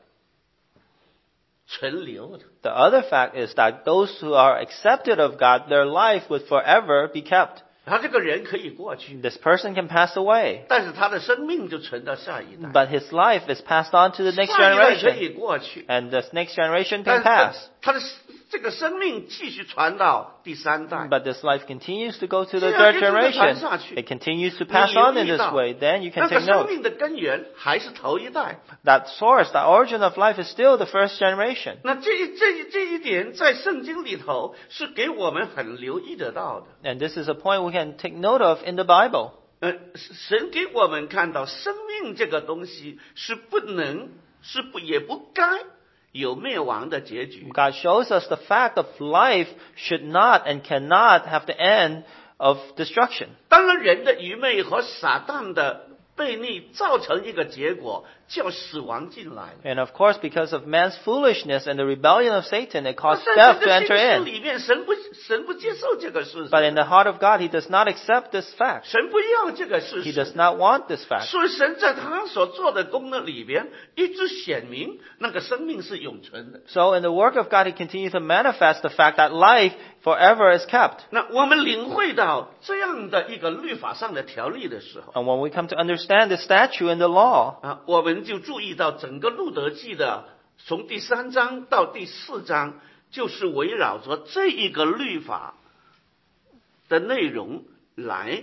Speaker 1: 存留的。
Speaker 2: The other fact is that those who are accepted of God, their life would forever be kept.
Speaker 1: 他这个人可以过去，
Speaker 2: This person can pass away,
Speaker 1: 但是他的生命就存到下一代，
Speaker 2: but his life is passed on to the next
Speaker 1: 下一代可
Speaker 2: generation,
Speaker 1: 以过去，
Speaker 2: and this next generation
Speaker 1: 但
Speaker 2: can
Speaker 1: 是
Speaker 2: pass.
Speaker 1: 他的这个生命继续传到第三代。
Speaker 2: But this life continues to go to the
Speaker 1: 这样
Speaker 2: third
Speaker 1: 一直地
Speaker 2: generation.
Speaker 1: 传下去。
Speaker 2: It continues to
Speaker 1: 你
Speaker 2: pass on in
Speaker 1: 留意
Speaker 2: this
Speaker 1: 到
Speaker 2: way. Then you
Speaker 1: 那
Speaker 2: can
Speaker 1: 个
Speaker 2: take
Speaker 1: 生
Speaker 2: note.
Speaker 1: 命的根源还是头一代。
Speaker 2: That source, the origin of life is still the first generation.
Speaker 1: 那这一这一这一点在圣经里头是给我们很留意得到的。
Speaker 2: And this is a point we can take note of in the Bible.
Speaker 1: 呃，神给我们看到生命这个东西是不能，是不也不该有灭亡的结局。
Speaker 2: God shows us the fact of life should not and cannot have the end of destruction.
Speaker 1: 当然，人的愚昧和撒旦的悖逆造成一个结果，叫死亡进来。
Speaker 2: And of course, because of man's foolishness and the rebellion of Satan, it
Speaker 1: 那
Speaker 2: caused
Speaker 1: 在
Speaker 2: death
Speaker 1: 这
Speaker 2: to
Speaker 1: 个
Speaker 2: enter
Speaker 1: 心
Speaker 2: in.
Speaker 1: 里面，神不神不接受这个事
Speaker 2: But
Speaker 1: 实，
Speaker 2: in the heart of God, he does not accept this fact.
Speaker 1: 神不要这个事
Speaker 2: He
Speaker 1: 实。
Speaker 2: does not want this fact.
Speaker 1: 所以神在他所做的功的里边，一直显明那个生命是永存的。
Speaker 2: So in the work of God, he continues to manifest the fact that life forever is kept.
Speaker 1: 那我们领会到这样的一个律法上的条例的时候，
Speaker 2: And when we come to understand the statute and the law,
Speaker 1: 啊，我们就注意到整个路德记的从第三章到第四章，就是围绕着这一个律法的内容来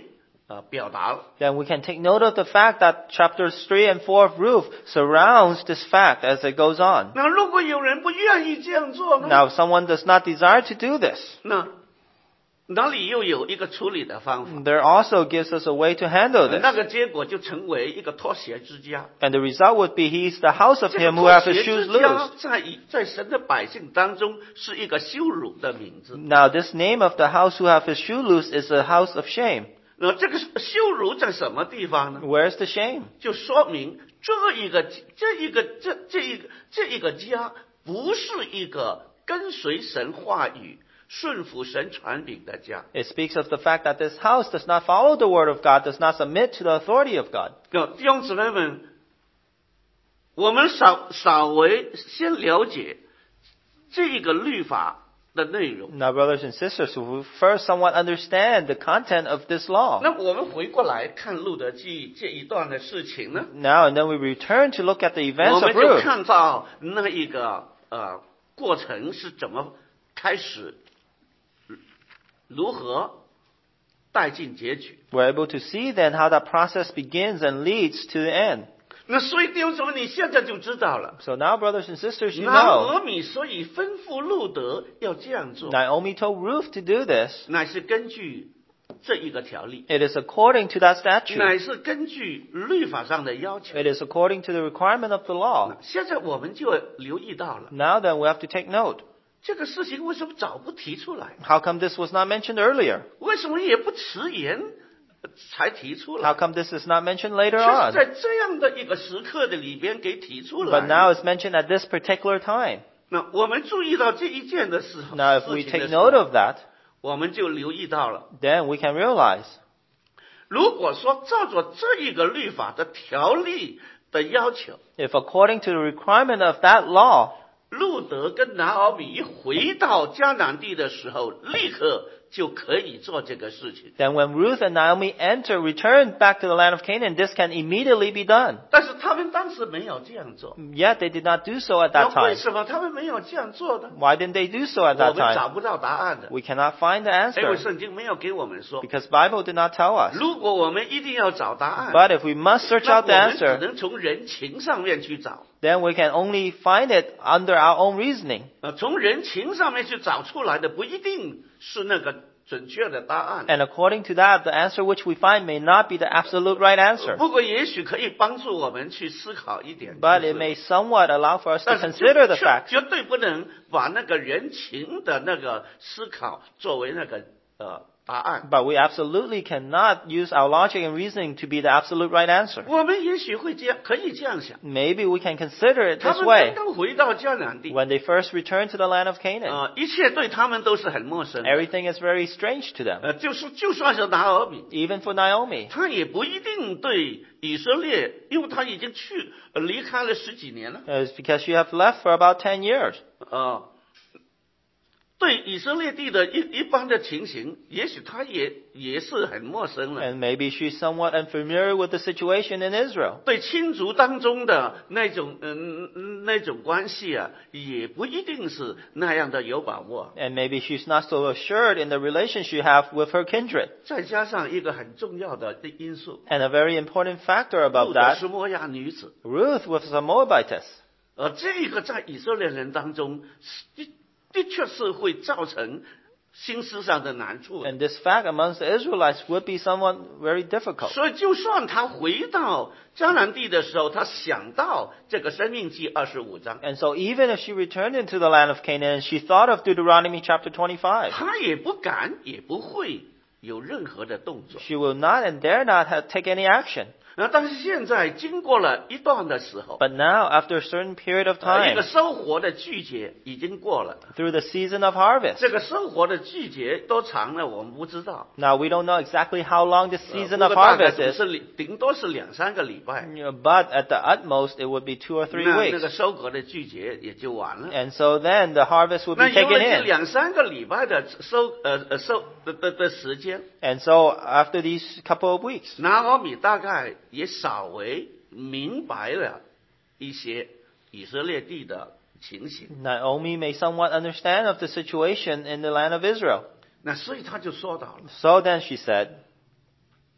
Speaker 1: 呃表达了。
Speaker 2: then we can take note of the fact that chapters three and four of Ruth surrounds this fact as it goes on.
Speaker 1: 那如果有人不愿意这样做呢？
Speaker 2: Now, if someone does not desire to do this,
Speaker 1: 那哪里又有一个处理的方法？
Speaker 2: there also gives us a way to handle
Speaker 1: 那
Speaker 2: this.
Speaker 1: 个结果就成为一个脱鞋之家。
Speaker 2: And the result would be he's the house of
Speaker 1: 这个
Speaker 2: him who
Speaker 1: 脱
Speaker 2: have his
Speaker 1: 鞋
Speaker 2: shoes
Speaker 1: 之家
Speaker 2: loose.
Speaker 1: 在以在神的百姓当中是一个羞辱的名字。
Speaker 2: Now, this name of the house who have his shoe loose is a house of shame.
Speaker 1: 那这个羞辱在什么地方呢？
Speaker 2: Where's the shame?
Speaker 1: 就说明这一个这一个这这一个这一个家不是一个跟随神话语、顺服神传饼的家。
Speaker 2: It speaks of the fact that this house does not follow the word of God, does not submit to the authority of God.
Speaker 1: 那弟兄姊妹们，我们稍稍微先了解这一个律法的内容。
Speaker 2: Now, brothers and sisters, we first somewhat understand the content of this law.
Speaker 1: 那我们回过来看路德记这一段的事情呢，
Speaker 2: Now, and then we return to look at the
Speaker 1: 我
Speaker 2: events
Speaker 1: 们
Speaker 2: of
Speaker 1: 就
Speaker 2: Ruth.
Speaker 1: 看到那一个呃过程是怎么开始，如何带进结局。
Speaker 2: We're able to see then how that process begins and leads to the end.
Speaker 1: 那所以弟兄姊妹，你现在就知道了。
Speaker 2: So now, brothers and sisters, you
Speaker 1: 拿
Speaker 2: know,
Speaker 1: 俄米所以吩咐路德要这样做，
Speaker 2: Naomi told Ruth to do this.
Speaker 1: 乃是根据这一个条例，
Speaker 2: It is according to that
Speaker 1: 乃
Speaker 2: statute.
Speaker 1: 是根据律法上的要求。
Speaker 2: It is according to the requirement of the law.
Speaker 1: 现在我们就留意到了
Speaker 2: Now then, we have to take note.
Speaker 1: 这个事情为什么早不提出来？
Speaker 2: How come this was not mentioned earlier?
Speaker 1: 为什么也不迟延才提出
Speaker 2: How
Speaker 1: 来？
Speaker 2: come this is not mentioned later
Speaker 1: 却是
Speaker 2: on?
Speaker 1: 在这样的一个时刻的里边给提出
Speaker 2: But
Speaker 1: 来。
Speaker 2: now it's mentioned at this particular time.
Speaker 1: 那我们注意到这一件的时候，
Speaker 2: Now, if we
Speaker 1: 事情的
Speaker 2: take
Speaker 1: 时候
Speaker 2: note of that,
Speaker 1: 我们就留意到了。
Speaker 2: then we can realize
Speaker 1: 如果说照着这一个律法的条例的要求，
Speaker 2: if according to the requirement of that law,
Speaker 1: 路德跟拿俄米一回到迦南地的时候，立刻就可以做这个事情。
Speaker 2: then when Ruth and Naomi enter, return back to the land of Canaan, this can immediately be done.
Speaker 1: 但是他们当时没有这样做。
Speaker 2: Yet they did not do so at
Speaker 1: 那
Speaker 2: that
Speaker 1: 为
Speaker 2: time.
Speaker 1: 什么他们没有这样做呢？
Speaker 2: Why didn't they do so at
Speaker 1: 我
Speaker 2: that
Speaker 1: 们找
Speaker 2: time?
Speaker 1: 不到答案的，
Speaker 2: We cannot find the
Speaker 1: 因为
Speaker 2: answer
Speaker 1: 圣经没有给我们说。
Speaker 2: because Bible did not tell us.
Speaker 1: 如果我们一定要找答案，
Speaker 2: But if we must search
Speaker 1: 那
Speaker 2: out the
Speaker 1: 我们只
Speaker 2: answer,
Speaker 1: 能从人情上面去找。
Speaker 2: then we can only find it under our own reasoning.
Speaker 1: 呃，从人情上面去找出来的不一定是那个准确的答案。
Speaker 2: And according to that, the answer which we find may not be the absolute right answer.
Speaker 1: 不过也许可以帮助我们去思考一点，
Speaker 2: But
Speaker 1: 就
Speaker 2: it
Speaker 1: 是
Speaker 2: may somewhat allow for us to
Speaker 1: 但是
Speaker 2: consider the
Speaker 1: 绝
Speaker 2: fact
Speaker 1: 绝对不能把那个人情的那个思考作为那个呃答案。
Speaker 2: But we absolutely cannot use our logic and reasoning to be the absolute right answer.
Speaker 1: 我们也许会这样，可以这样想：
Speaker 2: Maybe we can consider it
Speaker 1: 他
Speaker 2: this
Speaker 1: 们
Speaker 2: way.
Speaker 1: 刚刚回到迦南地，
Speaker 2: When they first returned to the land of Canaan,
Speaker 1: 呃，一切对他们都是很陌生的。
Speaker 2: everything is very strange to them.
Speaker 1: 呃，就是就算是拿俄米，
Speaker 2: Even for Naomi.
Speaker 1: 他也不一定对以色列，因为他已经去呃离开了十几年了。
Speaker 2: It's because you have left for about ten years.
Speaker 1: 呃，对以色列地的一一般的情形，也许他也也是很陌生了。
Speaker 2: And maybe she's somewhat unfamiliar with the situation in Israel.
Speaker 1: 对亲族当中的那种嗯、嗯那种关系啊，也不一定是那样的有把握。
Speaker 2: And maybe she's not so assured in the relationship you have with her kindred.
Speaker 1: 再加上一个很重要的因素，
Speaker 2: And a very important factor
Speaker 1: 路
Speaker 2: about
Speaker 1: 德
Speaker 2: that,
Speaker 1: 是摩亚女子，
Speaker 2: Ruth was a Moabitess.
Speaker 1: 而这个在以色列人当中的的确是会造成心思上的难处的。
Speaker 2: And this fact amongst the Israelites would be somewhat very difficult.
Speaker 1: 所以，就算他回到迦南地的时候，他想到这个《生命记》二十五章，
Speaker 2: And so even if she returned into the land of Canaan, she thought of Deuteronomy chapter twenty-five.
Speaker 1: 他也不敢，也不会有任何的动作。
Speaker 2: She will not and dare not have, take any action.
Speaker 1: 啊，但是现在经过了一段的时候，
Speaker 2: But now, after a certain period of
Speaker 1: 呃，一
Speaker 2: time,
Speaker 1: 个收获的季节已经过了。
Speaker 2: through the season of harvest.
Speaker 1: 这个收获的季节多长呢？我们不知道。
Speaker 2: Now, we don't know exactly how long the
Speaker 1: 呃
Speaker 2: season
Speaker 1: 不
Speaker 2: of
Speaker 1: 过大概
Speaker 2: harvest
Speaker 1: 总
Speaker 2: is,
Speaker 1: 是两顶多是两三个礼拜。
Speaker 2: you know, but at the utmost, it would be two or three
Speaker 1: 那那
Speaker 2: weeks.
Speaker 1: 个收割的季节也就完了。
Speaker 2: And so then the harvest would
Speaker 1: 那
Speaker 2: be
Speaker 1: 有了
Speaker 2: taken
Speaker 1: 这
Speaker 2: in.
Speaker 1: 两三个礼拜的收呃呃收的的的时间，
Speaker 2: And so after these couple of weeks,
Speaker 1: 拿俄米大概也稍微明白了一些以色列地的情形。
Speaker 2: Naomi may somewhat understand of the situation in the land of Israel.
Speaker 1: 那所以他就说到了，
Speaker 2: So then she said,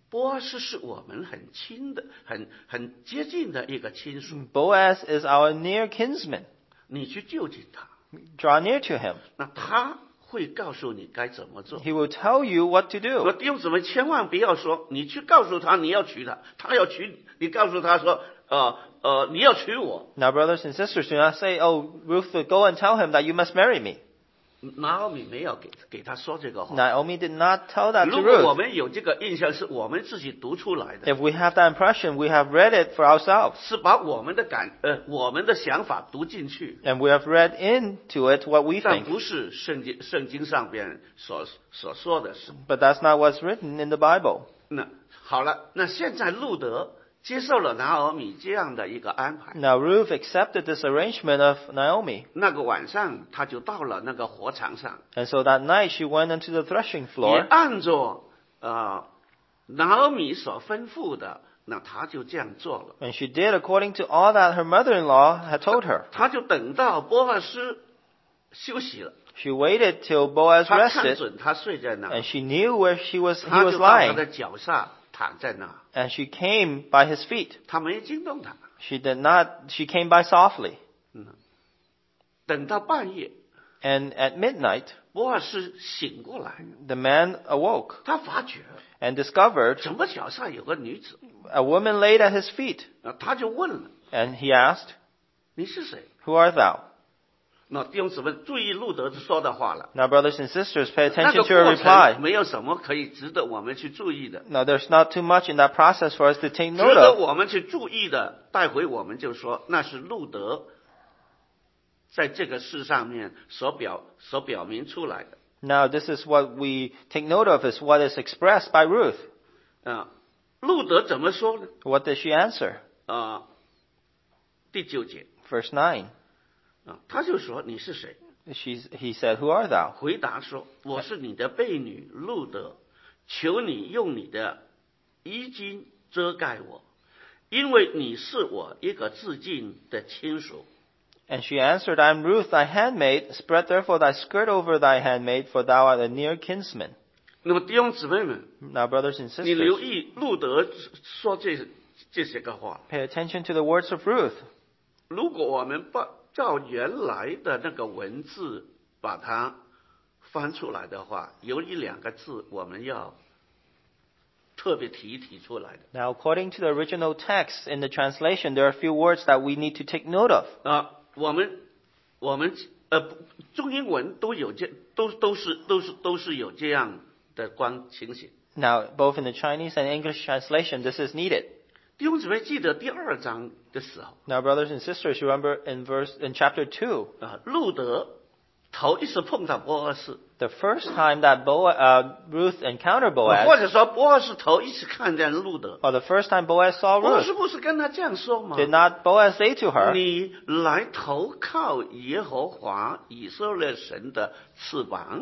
Speaker 1: 波阿斯是我们很亲的、很很接近的一个亲属，
Speaker 2: Boaz is our near kinsman.
Speaker 1: 你去就近他，
Speaker 2: Draw near to him.
Speaker 1: 那他会告诉你该怎么做。
Speaker 2: He will tell you what to
Speaker 1: 我
Speaker 2: do.
Speaker 1: 弟兄姊妹千万不要说，你去告诉他你要娶她，他要娶你，你告诉他说，呃呃，你要娶我。
Speaker 2: Now, brothers and sisters, do not say, oh, Ruth, go and tell him that you must marry me.
Speaker 1: 拿俄米没有给给他说这个话。
Speaker 2: Naomi did not tell that to
Speaker 1: 如果我
Speaker 2: Ruth.
Speaker 1: 们有这个印象，是我们自己读出来的，
Speaker 2: If we have that impression, we have read it for ourselves.
Speaker 1: 是把我们的感呃我们的想法读进去，
Speaker 2: And we have read into it what we
Speaker 1: 但
Speaker 2: think.
Speaker 1: 不是圣经圣经上边所所说的是。
Speaker 2: But that's not what's written in the Bible.
Speaker 1: 那好了，那现在路德接受了拿俄米这样的一个安排。
Speaker 2: Now, Ruth accepted this arrangement of Naomi.
Speaker 1: 那个晚上，他就到了那个火场上，
Speaker 2: And so that night she went into the threshing
Speaker 1: 也
Speaker 2: floor.
Speaker 1: 按着呃拿俄米所吩咐的，那他就这样做了。
Speaker 2: And she did according to all that her mother-in-law had told her.
Speaker 1: 他就等到波阿斯休息了，
Speaker 2: She waited till Boaz
Speaker 1: 他看
Speaker 2: rested,
Speaker 1: 准他睡在那，
Speaker 2: and she knew where she was, he
Speaker 1: 他
Speaker 2: was
Speaker 1: 就到他
Speaker 2: lying.
Speaker 1: 的脚下躺在那，
Speaker 2: And she came by his feet.
Speaker 1: 他没惊动他。
Speaker 2: She did not, she came by softly.
Speaker 1: 等到半夜，
Speaker 2: And at midnight,
Speaker 1: 波阿斯醒过来，
Speaker 2: the man awoke
Speaker 1: 他发觉
Speaker 2: and discovered
Speaker 1: 怎么脚上有个女子，
Speaker 2: a woman laid at his feet.
Speaker 1: 啊，他就问了
Speaker 2: And he asked,
Speaker 1: 你是谁？
Speaker 2: Who art thou?
Speaker 1: 那弟兄姊妹注意路德说的话了。
Speaker 2: Now, brothers and sisters, pay
Speaker 1: 那
Speaker 2: attention
Speaker 1: 个
Speaker 2: to her
Speaker 1: 过程
Speaker 2: reply.
Speaker 1: 没有什么可以值得我们去注意的，
Speaker 2: Now, there's not too much in that process for us to take
Speaker 1: 值
Speaker 2: note
Speaker 1: 得
Speaker 2: of.
Speaker 1: 我们去注意的，待会我们就说那是路德在这个事上面所表所表明出来的。
Speaker 2: Now, this is what we take note of, is what is expressed by Ruth.
Speaker 1: 啊，路德怎么说呢？
Speaker 2: What did she answer?
Speaker 1: 啊，第九节
Speaker 2: Verse nine.
Speaker 1: 啊，他就说你是谁？
Speaker 2: She's, he said, Who art thou?
Speaker 1: 回答说我是你的婢女路德，求你用你的衣襟遮盖我，因为你是我一个至近的亲属。
Speaker 2: And she answered, I am Ruth, thy handmaid. Spread therefore thy skirt over thy handmaid, for thou art a near kinsman.
Speaker 1: 那么弟兄姊妹们，
Speaker 2: Now, brothers and
Speaker 1: 你留
Speaker 2: sisters,
Speaker 1: 意路德说这这些个话。
Speaker 2: pay attention to the words of Ruth.
Speaker 1: 如果我们把照原来的那个文字把它翻出来的话，有一两个字我们要特别提一提出来的。
Speaker 2: Now, according to the original text in the translation, there are a few words that we need to take note of.
Speaker 1: 啊，我们我们呃中英文都有这都都是都是都是有这样的光情形。
Speaker 2: Now, both in the Chinese and English translation, this is needed.
Speaker 1: 弟兄姊妹记得第二章的时候
Speaker 2: Now, brothers and sisters, remember in verse in chapter two,
Speaker 1: 啊，路德头一次碰到波阿斯，
Speaker 2: the first time that Boaz, uh, Ruth encountered
Speaker 1: 或
Speaker 2: Boaz,
Speaker 1: 者说波阿斯头一次看见路德，
Speaker 2: or the first time Boaz saw
Speaker 1: 波阿斯
Speaker 2: Ruth,
Speaker 1: 不是跟他这样说吗？
Speaker 2: did not Boaz say to her,
Speaker 1: 你来投靠耶和华以色列神的翅膀，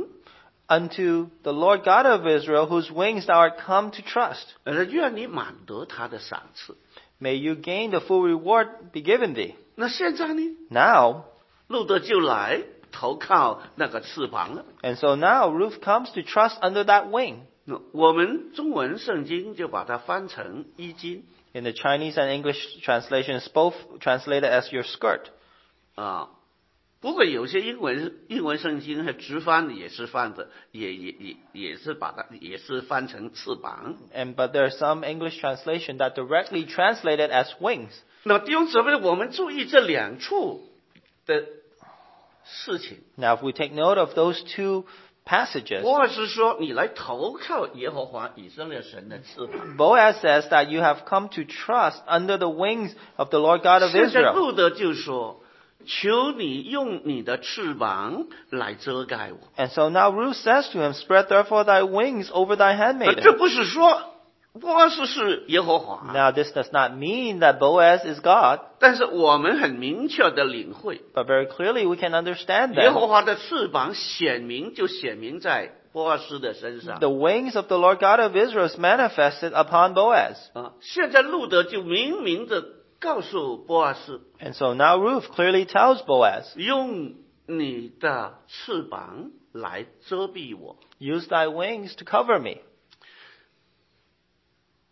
Speaker 2: unto the Lord God of Israel, whose wings thou art come to trust?
Speaker 1: 呃，愿你满得他的赏赐。
Speaker 2: May you gain the full reward be given thee.
Speaker 1: 那现在呢，
Speaker 2: Now,
Speaker 1: 路德就来投靠那个翅膀了。
Speaker 2: and so now Ruth comes to trust under that wing.
Speaker 1: 那我们中文圣经就把它翻成衣襟
Speaker 2: In the Chinese and English translations, both translated as your skirt.
Speaker 1: 啊。不过有些英文英文圣经和直翻的也是翻的，也也也也是把它也是翻成翅膀。
Speaker 2: And but there are some English translation that directly translate it as wings.
Speaker 1: 那么弟兄姊妹，我们注意这两处的事情。
Speaker 2: Now, if we take note of those two passages,
Speaker 1: 波阿斯说：“你来投靠耶和华以色列神的翅膀。
Speaker 2: Boaz says that you have come to trust under the wings of the Lord God of
Speaker 1: 现在
Speaker 2: Israel.
Speaker 1: 路德就说：“求你用你的翅膀来遮盖我。
Speaker 2: And so now Ruth says to him, Spread therefore thy wings over thy ”
Speaker 1: 那
Speaker 2: handmaiden.
Speaker 1: 这不是说波阿斯是耶和华，
Speaker 2: Now, this does not mean that Boaz is God,
Speaker 1: 但是我们很明确的领会，
Speaker 2: but very clearly we can understand
Speaker 1: 耶
Speaker 2: that
Speaker 1: 和华的翅膀显明就显明在波阿斯的身上。
Speaker 2: the wings of the Lord God of Israel is manifested upon Boaz.
Speaker 1: 啊，现在路德就明明的告诉波阿斯，
Speaker 2: And so now Ruth clearly tells Boaz,
Speaker 1: 用你的翅膀来遮蔽我。
Speaker 2: Use thy wings to cover me.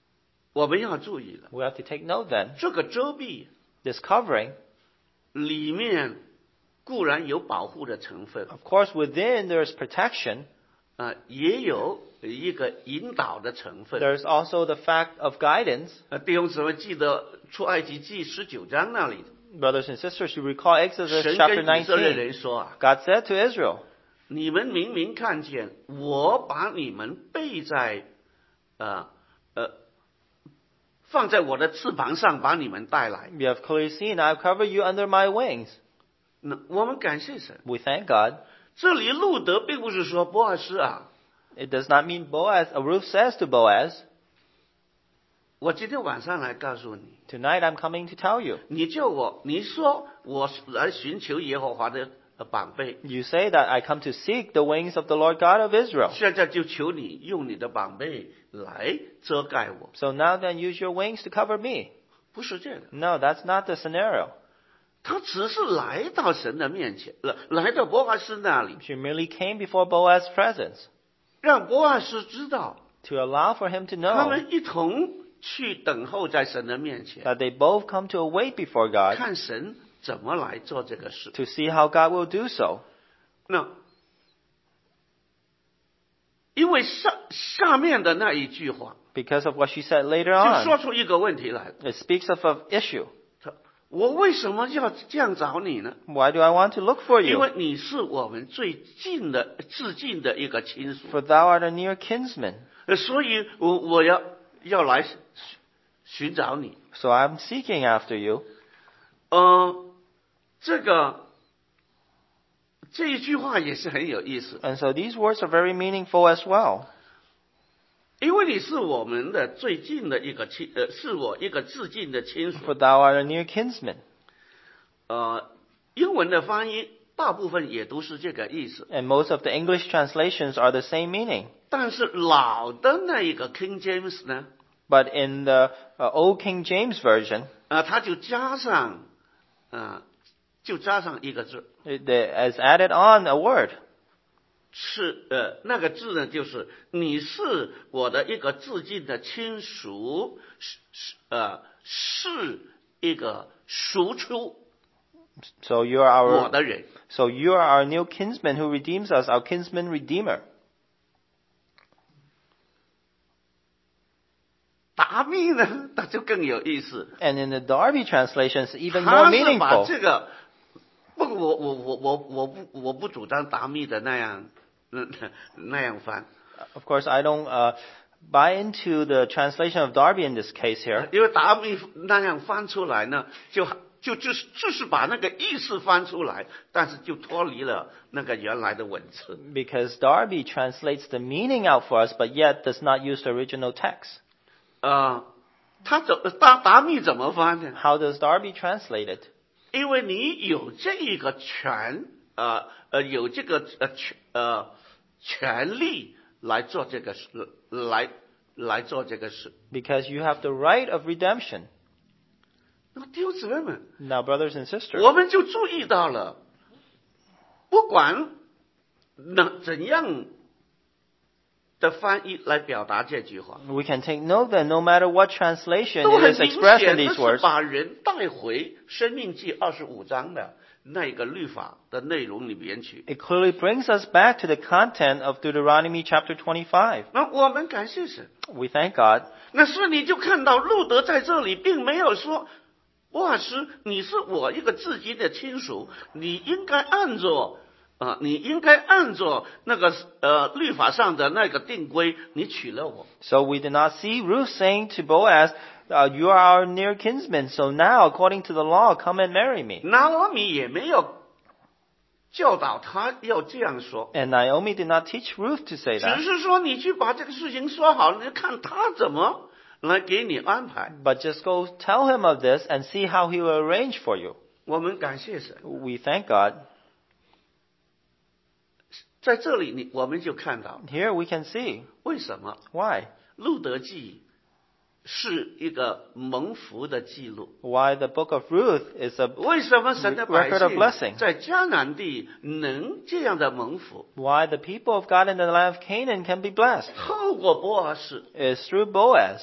Speaker 1: 我们要注意了，
Speaker 2: We have to take note then.
Speaker 1: 这个遮蔽
Speaker 2: This covering,
Speaker 1: 里面固然有保护的成分，
Speaker 2: of course, within there is protection.
Speaker 1: 啊，也有一个引导的成分。
Speaker 2: There's also the fact of guidance.
Speaker 1: 呃，弟兄姊妹记得出埃及记十九章那里，
Speaker 2: Brothers and sisters, you recall Exodus
Speaker 1: 神
Speaker 2: chapter
Speaker 1: 跟以色列
Speaker 2: nineteen.
Speaker 1: 人说啊，
Speaker 2: God said to Israel,
Speaker 1: 你们明明看见我把你们背在，呃呃，放在我的翅膀上，把你们带来。
Speaker 2: You have clearly seen, I have covered you under my wings.
Speaker 1: 那我们感谢神。
Speaker 2: We thank God.
Speaker 1: 这里路德并不是说波阿斯啊，
Speaker 2: It does not mean Boaz. uh, Ruth says to Boaz,
Speaker 1: 我今天晚上来告诉你，
Speaker 2: tonight I'm coming to tell you.
Speaker 1: 你叫我，你说我来寻求耶和华的呃宝贝，
Speaker 2: You say that I come to seek the wings of the Lord God of Israel.
Speaker 1: 现在就求你用你的宝贝来遮盖我，
Speaker 2: So now then use your wings to cover me.
Speaker 1: 不是这个。
Speaker 2: No, that's not the scenario.
Speaker 1: 他只是来到神的面前，来来到波阿斯那里，
Speaker 2: She merely came before Boaz's presence
Speaker 1: 让波阿斯知道，
Speaker 2: to allow for him to
Speaker 1: 他
Speaker 2: know
Speaker 1: 们一同去等候在神的面前，
Speaker 2: that they both come to await before God
Speaker 1: 看神怎么来做这个事。
Speaker 2: to see how God will do so.
Speaker 1: 那因为上下面的那一句话，
Speaker 2: Because of what she said later
Speaker 1: 就说
Speaker 2: on,
Speaker 1: 出一个问题来：
Speaker 2: it speaks of an issue.
Speaker 1: 他我为什么要这样找你呢？
Speaker 2: Why do I want to look for
Speaker 1: 因
Speaker 2: you?
Speaker 1: 为你是我们最近的、至近的一个亲属，
Speaker 2: For thou art a near kinsman.
Speaker 1: 呃所以我我要要来寻寻找你。
Speaker 2: So I'm seeking after you.
Speaker 1: 呃，这个这一句话也是很有意思，
Speaker 2: And so these words are very meaningful as well.
Speaker 1: 因为你是我们的最近的一个亲，呃，是我一个至近的亲属。
Speaker 2: For thou art a near kinsman.
Speaker 1: 呃，英文的翻译大部分也都是这个意思，
Speaker 2: And most of the English translations are the same meaning.
Speaker 1: 但是老的那一个 King James 呢，
Speaker 2: But in the uh, Old King James Version,
Speaker 1: 啊、它就加上，啊、就加上一个字，
Speaker 2: it has added on a word.
Speaker 1: 是呃那个字呢，就是你是我的一个至近的亲属，是是呃是一个赎出
Speaker 2: So you are
Speaker 1: 我
Speaker 2: our,
Speaker 1: 的人。
Speaker 2: so you are our new kinsman who redeems us, our kinsman redeemer.
Speaker 1: 达密呢，它就更有意思，
Speaker 2: And in the Darby translation, it's even
Speaker 1: 他
Speaker 2: more
Speaker 1: 是把
Speaker 2: meaningful.
Speaker 1: 这个，不，我我我我我不我不主张达密的那样，那那样翻，
Speaker 2: Of course, I don't uh, buy into the translation of Darby in this case here,
Speaker 1: 因为达密那样翻出来呢，就就就是就是把那个意思翻出来，但是就脱离了那个原来的文字。
Speaker 2: because Darby translates the meaning out for us, but yet does not use the original text.
Speaker 1: 呃，他怎达达密怎么翻呢？
Speaker 2: How does Darby translate it?
Speaker 1: 因为你有这一个权，呃呃，有这个呃权呃权利来做这个事，来来做这个事。
Speaker 2: Because you have the right of redemption.
Speaker 1: 那弟兄姊妹们，
Speaker 2: Now, brothers and sisters,
Speaker 1: 我们就注意到了，不管那怎样的翻译来表达这句话，
Speaker 2: we can take note that no matter what translation
Speaker 1: 都
Speaker 2: it
Speaker 1: 很
Speaker 2: is
Speaker 1: 明
Speaker 2: expressed
Speaker 1: 显
Speaker 2: in
Speaker 1: 的
Speaker 2: these
Speaker 1: 是
Speaker 2: words,
Speaker 1: 把人带回《生命记》二十五章的那个律法的内容里面去。
Speaker 2: it clearly brings us back to the content of Deuteronomy chapter twenty-five.
Speaker 1: 那我们感谢神。
Speaker 2: We thank God.
Speaker 1: 那所以你就看到路德在这里并没有说，波阿斯，你是我一个至亲的亲属，你应该按照啊、呃，你应该按照那个呃律法上的那个定规，你娶了我。
Speaker 2: So we did not see Ruth saying to Boaz, uh, you are our near kinsman, so now according to the law, come and marry me.
Speaker 1: 拿俄米也没有教导他要这样说，
Speaker 2: And Naomi did not teach Ruth to say
Speaker 1: 只
Speaker 2: that,
Speaker 1: 是说你去把这个事情说好，你看他怎么来给你安排。
Speaker 2: but just go tell him of this and see how he will arrange for you.
Speaker 1: 我们感谢神，
Speaker 2: We thank God.
Speaker 1: 在这里你我们就看到
Speaker 2: Here we can see
Speaker 1: 为什么
Speaker 2: why.
Speaker 1: 路德记是一个蒙福的记录。
Speaker 2: Why the book of Ruth is a
Speaker 1: 为什么神的百
Speaker 2: record of blessing.
Speaker 1: 姓在迦南地能这样的蒙福？
Speaker 2: why the people of God in the land of Canaan can be blessed
Speaker 1: 透过波阿斯，
Speaker 2: is through Boaz.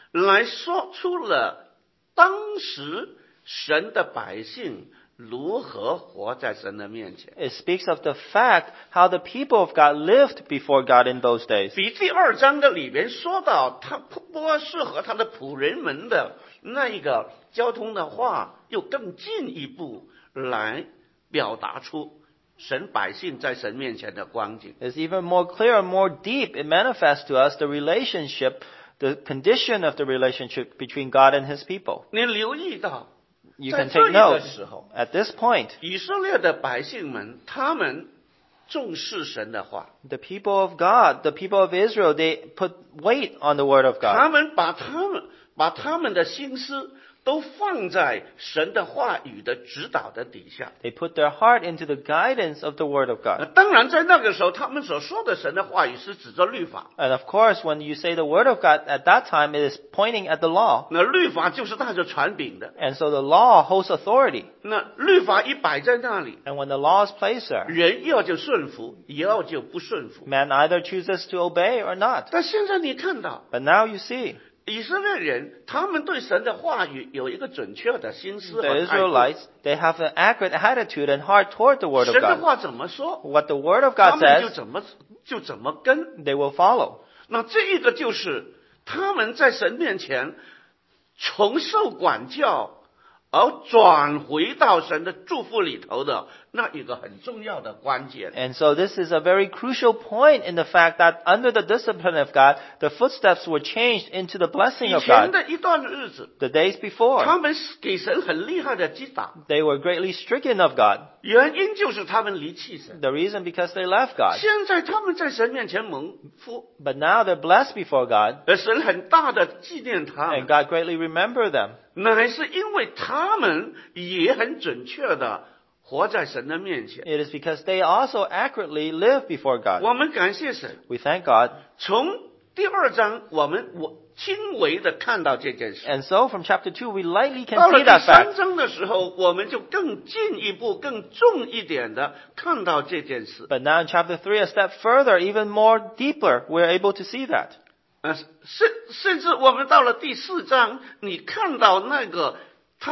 Speaker 1: 来说出了当时神的百姓如何活在神的面前。
Speaker 2: It speaks of the fact how the people of God lived before God in those days.
Speaker 1: 比第二章的里边说到他波阿斯和他的仆人们的那一个交通的话，又更进一步来表达出神百姓在神面前的光景。
Speaker 2: It's even more clear and more deep. It manifests to us the relationship, the condition of the relationship between God and His people.
Speaker 1: 你留意到
Speaker 2: You
Speaker 1: 在
Speaker 2: can
Speaker 1: 这
Speaker 2: take
Speaker 1: 一个
Speaker 2: note.
Speaker 1: 时候，
Speaker 2: At this point,
Speaker 1: 以色列的百姓们他们重视神的话，
Speaker 2: the people of God, the people of Israel, they put weight on the word of
Speaker 1: 他
Speaker 2: God.
Speaker 1: 们把他们把他们的心思都放在神的话语的指导的底下。
Speaker 2: They put their heart into the guidance of the word of
Speaker 1: 呃
Speaker 2: God.
Speaker 1: 当然，在那个时候，他们所说的神的话语是指着律法。
Speaker 2: And of course, when you say the word of God, at that time it is pointing at the law.
Speaker 1: 那律法就是带着权柄的。
Speaker 2: And so the law holds authority.
Speaker 1: 那律法一摆在那里，
Speaker 2: And when the law is placed there,
Speaker 1: 人要就顺服，要就不顺服。
Speaker 2: man either chooses to obey or not.
Speaker 1: 但现在你看到
Speaker 2: But now you see,
Speaker 1: 以色列人，他们对神的话语有一个准确的心思
Speaker 2: the
Speaker 1: 和态度。
Speaker 2: Israelites, they have an accurate attitude and heart toward the word of
Speaker 1: 神的
Speaker 2: God.
Speaker 1: 话怎么说，
Speaker 2: What the word of
Speaker 1: 他
Speaker 2: God
Speaker 1: 们就
Speaker 2: says,
Speaker 1: 怎么就怎么跟。
Speaker 2: they will follow.
Speaker 1: 那这一个就是他们在神面前从受管教而转回到神的祝福里头的那一个很重要的关键。
Speaker 2: And so this is a very crucial point in the fact that under the discipline of God, the footsteps were changed into the blessing
Speaker 1: 以
Speaker 2: of
Speaker 1: 前
Speaker 2: God.
Speaker 1: 的一段日子，
Speaker 2: The days before,
Speaker 1: 他们给神很厉害的击打，
Speaker 2: they were greatly stricken of God.
Speaker 1: 原因就是他们离弃神。
Speaker 2: The reason because they left God.
Speaker 1: 现在他们在神面前蒙福，
Speaker 2: But now they're blessed before God,
Speaker 1: 而神很大的纪念他
Speaker 2: and
Speaker 1: 们，
Speaker 2: God greatly remember them.
Speaker 1: 乃是因为他们也很准确的活在神的面前。
Speaker 2: It is because they also accurately live before God.
Speaker 1: 我们感谢神，
Speaker 2: We thank God.
Speaker 1: 从第二章我们我轻微的看到这件事，
Speaker 2: And so from chapter two, we lightly can
Speaker 1: 到了
Speaker 2: see
Speaker 1: 第
Speaker 2: that
Speaker 1: 三
Speaker 2: fact.
Speaker 1: 章的时候，我们就更进一步、更重一点的看到这件事。
Speaker 2: But now in chapter three, a step further, even more deeper, we're able to see that.
Speaker 1: 呃，甚甚至我们到了第四章，你看到那个他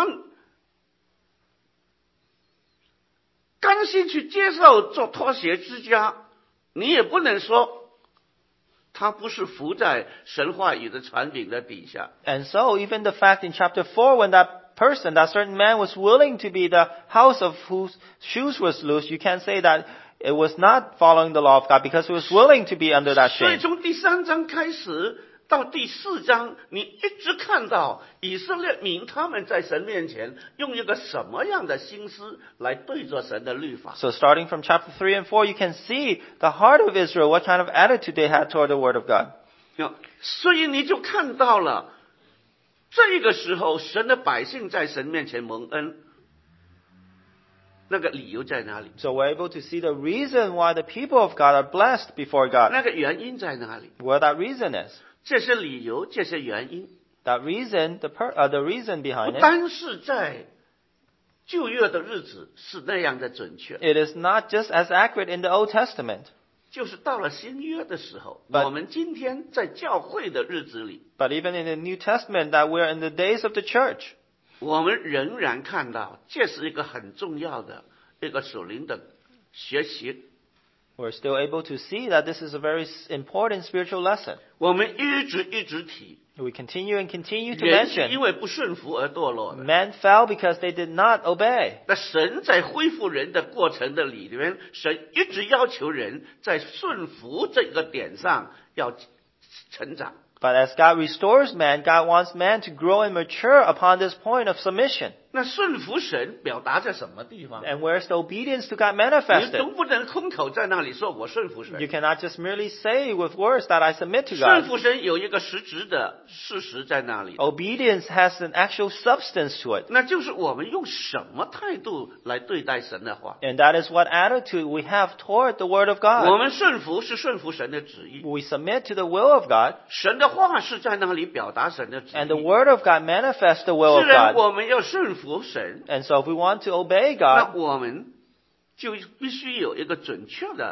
Speaker 1: 甘心去接受做拖鞋之家，你也不能说他不是服在神话语的权柄的底下。
Speaker 2: And so even the fact in chapter four, when that person, that certain man was willing to be the house of whose shoes was loose, you can't say that it was not following the law of God because he was willing to be under that
Speaker 1: 所以
Speaker 2: shame.
Speaker 1: 从第三章开始到第四章，你一直看到以色列民他们在神面前用一个什么样的心思来对着神的律法。
Speaker 2: So starting from chapter three and four, you can see the heart of Israel, what kind of attitude they had toward the word of God.
Speaker 1: 所以你就看到了，这个时候神的百姓在神面前蒙恩，那个理由在哪里？
Speaker 2: So we're able to see the reason why the people of God are blessed before God.
Speaker 1: 那个原因在哪里？
Speaker 2: Where that reason is.
Speaker 1: 这些理由，这些原因，
Speaker 2: That reason, the per, uh, the reason
Speaker 1: 不
Speaker 2: behind it,
Speaker 1: 单是在旧约的日子是那样的准确，
Speaker 2: it is not just as accurate in the Old Testament,
Speaker 1: 就是到了新约的时候，
Speaker 2: But-
Speaker 1: 我们今天在教会的日子里，
Speaker 2: but even in the New Testament, that we're in the days of the church.
Speaker 1: 我们仍然看到这是一个很重要的一个属灵的学习。
Speaker 2: We're still able to see that this is a very s- important spiritual lesson.
Speaker 1: 我们一直一直提，
Speaker 2: We continue and continue to
Speaker 1: 人是因
Speaker 2: mention
Speaker 1: 为不顺服而堕落的。
Speaker 2: men fell because they did not obey.
Speaker 1: 那神在恢复人的过程的里面，神一直要求人在顺服这个点上要成长。
Speaker 2: But as God restores man, God wants man to grow and mature upon this point of submission.
Speaker 1: 那顺服神表达在什么地方？
Speaker 2: And where's the obedience to God
Speaker 1: 你
Speaker 2: manifested?
Speaker 1: 总不能空口在那里说我顺服
Speaker 2: You
Speaker 1: 神。
Speaker 2: cannot just merely say with words that I submit to
Speaker 1: 顺
Speaker 2: God.
Speaker 1: 服神有一个实质的事实在那里，
Speaker 2: Obedience has an actual substance to it.
Speaker 1: 那就是我们用什么态度来对待神的话。
Speaker 2: And that is what attitude we have toward the Word of
Speaker 1: 我
Speaker 2: God.
Speaker 1: 们顺服是顺服神的旨意，
Speaker 2: We submit to the will of God,
Speaker 1: 神的话是在那里表达神的旨
Speaker 2: and the
Speaker 1: 意。
Speaker 2: Word of God manifests the will
Speaker 1: 既
Speaker 2: of
Speaker 1: 然
Speaker 2: God.
Speaker 1: 我们要顺服神，
Speaker 2: And so if we want to obey
Speaker 1: 那
Speaker 2: God,
Speaker 1: 我们就必须有一个准确的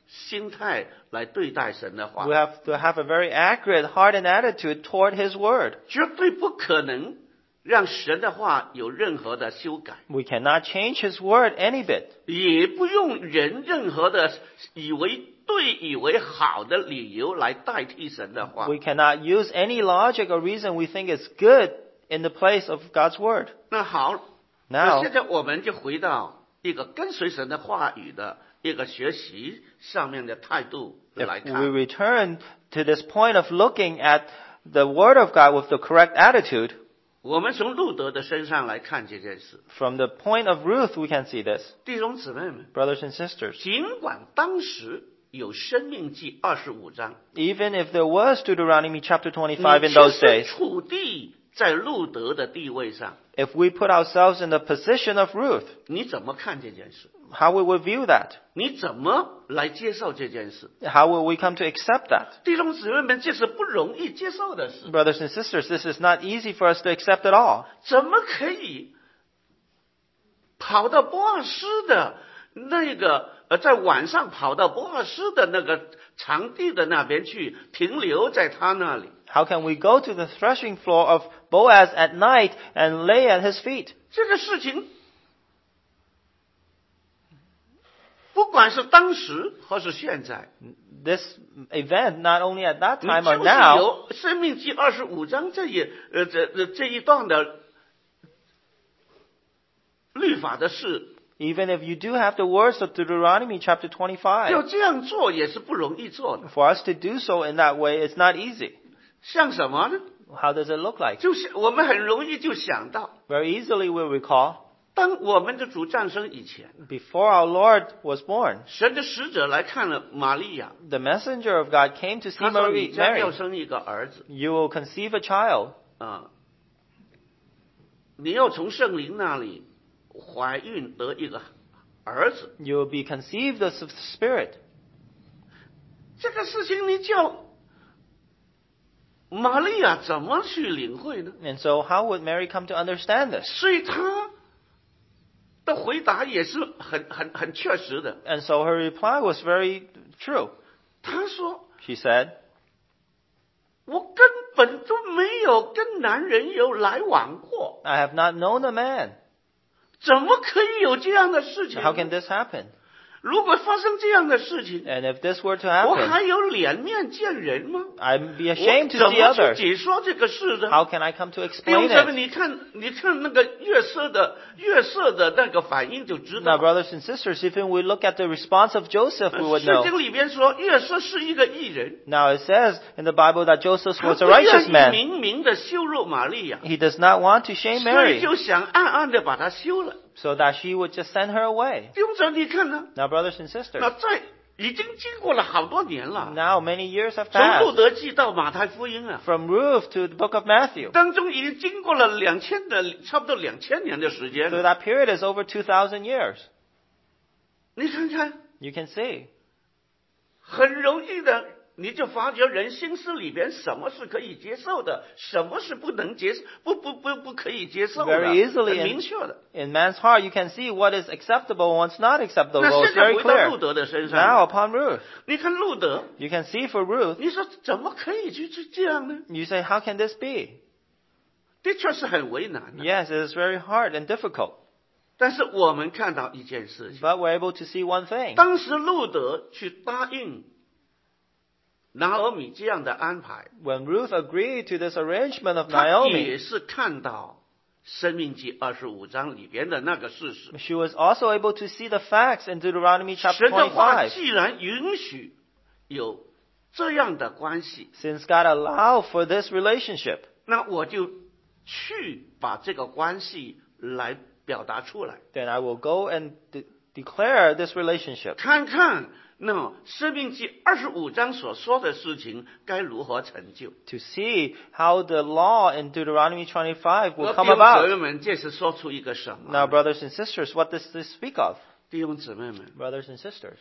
Speaker 1: 心态来对待神的话
Speaker 2: We，have to have a very accurate heart and attitude toward His Word.
Speaker 1: 绝对不可能让神的话有任何的修改，
Speaker 2: We cannot change His Word any bit.
Speaker 1: 也不用人任何的以为对、以为好的理由来代替神的话。
Speaker 2: We cannot use any logic or reason we think is good in the place of God's Word.
Speaker 1: 那好，那
Speaker 2: Now,
Speaker 1: 现在我们就回到一个跟随神的话语的一个学习上面的态度来
Speaker 2: if we
Speaker 1: 看。
Speaker 2: return to this point of looking at the Word of God with the correct attitude,
Speaker 1: 我们从路德的身上来看这件事，
Speaker 2: from the point of Ruth, we can see this.
Speaker 1: 弟兄姊妹们，
Speaker 2: Brothers and sisters,
Speaker 1: 尽管当时有生命记二十五章，
Speaker 2: even if there was Deuteronomy chapter
Speaker 1: 你
Speaker 2: twenty-five in
Speaker 1: 切
Speaker 2: those
Speaker 1: 身
Speaker 2: days,
Speaker 1: 处地在路德的地位上，
Speaker 2: if we put ourselves in the position of Ruth,
Speaker 1: 你怎么看这件事？
Speaker 2: how will we view that?
Speaker 1: 你怎么来接受这件事？
Speaker 2: How will we come to accept that?
Speaker 1: 弟兄姊妹们，这是不容易接受的事，
Speaker 2: Brothers and sisters, this is not easy for us to accept at all.
Speaker 1: 怎么可以跑到波尔斯的那个呃，在晚上跑到波尔斯的那个场地的那边去，停留在他那里？
Speaker 2: How can we go to the threshing floor of Boaz at night and lay at his feet?
Speaker 1: 这个事情，不管是当时或是现在，
Speaker 2: This event, not only at that
Speaker 1: 你
Speaker 2: time
Speaker 1: 就
Speaker 2: or
Speaker 1: 是
Speaker 2: now,
Speaker 1: 有《生命记》二十五章这一呃这这这一段的律法的事，
Speaker 2: even if you do have the words of Deuteronomy chapter
Speaker 1: 要
Speaker 2: twenty-five,
Speaker 1: 这样做也是不容易做的。
Speaker 2: for us to do so in that way, it's not easy.
Speaker 1: 像什么呢？
Speaker 2: How does it look like?
Speaker 1: 就是我们很容易就想到，
Speaker 2: Very easily we recall,
Speaker 1: 当我们的主诞生以前，
Speaker 2: before our Lord was born,
Speaker 1: 神的使者来看了玛利亚，
Speaker 2: the messenger of God came to see
Speaker 1: 他说：“你
Speaker 2: Mary.
Speaker 1: 将要
Speaker 2: Mary,
Speaker 1: 生一个儿子
Speaker 2: you will conceive a child.
Speaker 1: 啊，你要从圣灵那里怀孕得一个儿子。
Speaker 2: You will be conceived of the Spirit. ”
Speaker 1: 这个事情你叫玛利亚怎么去领会呢？
Speaker 2: And so how would Mary come to understand this?
Speaker 1: 所以她的回答也是很很很确实的。
Speaker 2: And so her reply was very true.
Speaker 1: 她说
Speaker 2: She said,
Speaker 1: 我根本都没有跟男人有来往过，
Speaker 2: I have not known a man.
Speaker 1: 怎么可以有这样的事情？
Speaker 2: How can this happen?
Speaker 1: 如果发生这样的事情，
Speaker 2: And if this were to
Speaker 1: 我
Speaker 2: happen,
Speaker 1: 还有脸面见人吗？
Speaker 2: I'd be
Speaker 1: 我
Speaker 2: ashamed to
Speaker 1: 怎
Speaker 2: see
Speaker 1: 么去
Speaker 2: others.
Speaker 1: 解说这个事呢？
Speaker 2: How can I come to
Speaker 1: 弟兄
Speaker 2: explain
Speaker 1: 姊妹，
Speaker 2: it?
Speaker 1: 你看，你看那个约瑟的约瑟的那个反应就知
Speaker 2: Now,
Speaker 1: 道。
Speaker 2: brothers and sisters, even we look at the response of Joseph, we would
Speaker 1: 圣
Speaker 2: know.
Speaker 1: 经里边说，约瑟是一个义人，
Speaker 2: Now, it says in the Bible that Joseph
Speaker 1: 他
Speaker 2: was
Speaker 1: 不
Speaker 2: a
Speaker 1: 愿
Speaker 2: righteous
Speaker 1: 意
Speaker 2: man.
Speaker 1: 明明的羞辱玛利亚，
Speaker 2: He does not want to shame
Speaker 1: 所以
Speaker 2: Mary,
Speaker 1: 就想暗暗的把她休了。
Speaker 2: so that she would just send her away.
Speaker 1: 弟兄姊妹，你看呢？
Speaker 2: Now, brothers and
Speaker 1: 那
Speaker 2: sisters,
Speaker 1: 在已经经过了好多年了，
Speaker 2: now many years have
Speaker 1: 从路
Speaker 2: passed.
Speaker 1: 德记到马太福音啊，
Speaker 2: From Ruth to the book of Matthew.
Speaker 1: 当中已经经过了两千的差不多两千年的时间
Speaker 2: So
Speaker 1: 了。
Speaker 2: that period is over two thousand years.
Speaker 1: 你看看，
Speaker 2: You can see.
Speaker 1: 很容易的，你就发觉人心思里边什么是可以接受的，什么是不能接受，不不不不可以接受的，
Speaker 2: Very easily
Speaker 1: 很
Speaker 2: and-
Speaker 1: 明确的。
Speaker 2: In man's heart, you can see what is acceptable and what's not acceptable.
Speaker 1: 那
Speaker 2: It's
Speaker 1: 现在
Speaker 2: very
Speaker 1: 回到
Speaker 2: clear.
Speaker 1: 路德的身
Speaker 2: Now
Speaker 1: 上，
Speaker 2: upon Ruth,
Speaker 1: 你看路德，
Speaker 2: you can see for Ruth,
Speaker 1: 你说怎么可以去去这样呢？
Speaker 2: you say, how can this be?
Speaker 1: 的确是很为难的。
Speaker 2: Yes, it is very hard and difficult.
Speaker 1: 但是我们看到一件事情，
Speaker 2: But we're able to see one thing.
Speaker 1: 当时路德去答应拿俄米这样的安排，
Speaker 2: When Ruth agreed to this arrangement of
Speaker 1: 他
Speaker 2: Naomi,
Speaker 1: 也是看到《生命记》二十五章里边的那个事实。
Speaker 2: she was also able to see the facts in Deuteronomy chapter
Speaker 1: 神的话
Speaker 2: twenty-five.
Speaker 1: 既然允许有这样的关系，
Speaker 2: Since God allowed for this relationship,
Speaker 1: 那我就去把这个关系来表达出来，
Speaker 2: then I will go and de- declare this relationship
Speaker 1: 看看那《生命记》二十五章所说的事情该如何成就。
Speaker 2: to see how the law in Deuteronomy twenty-five
Speaker 1: 我
Speaker 2: will
Speaker 1: 弟
Speaker 2: come
Speaker 1: 兄姊
Speaker 2: about.
Speaker 1: 妹们，这是说出一个什么？
Speaker 2: Now, brothers and sisters, what does this speak of?
Speaker 1: 弟兄姊妹们，
Speaker 2: Brothers and sisters,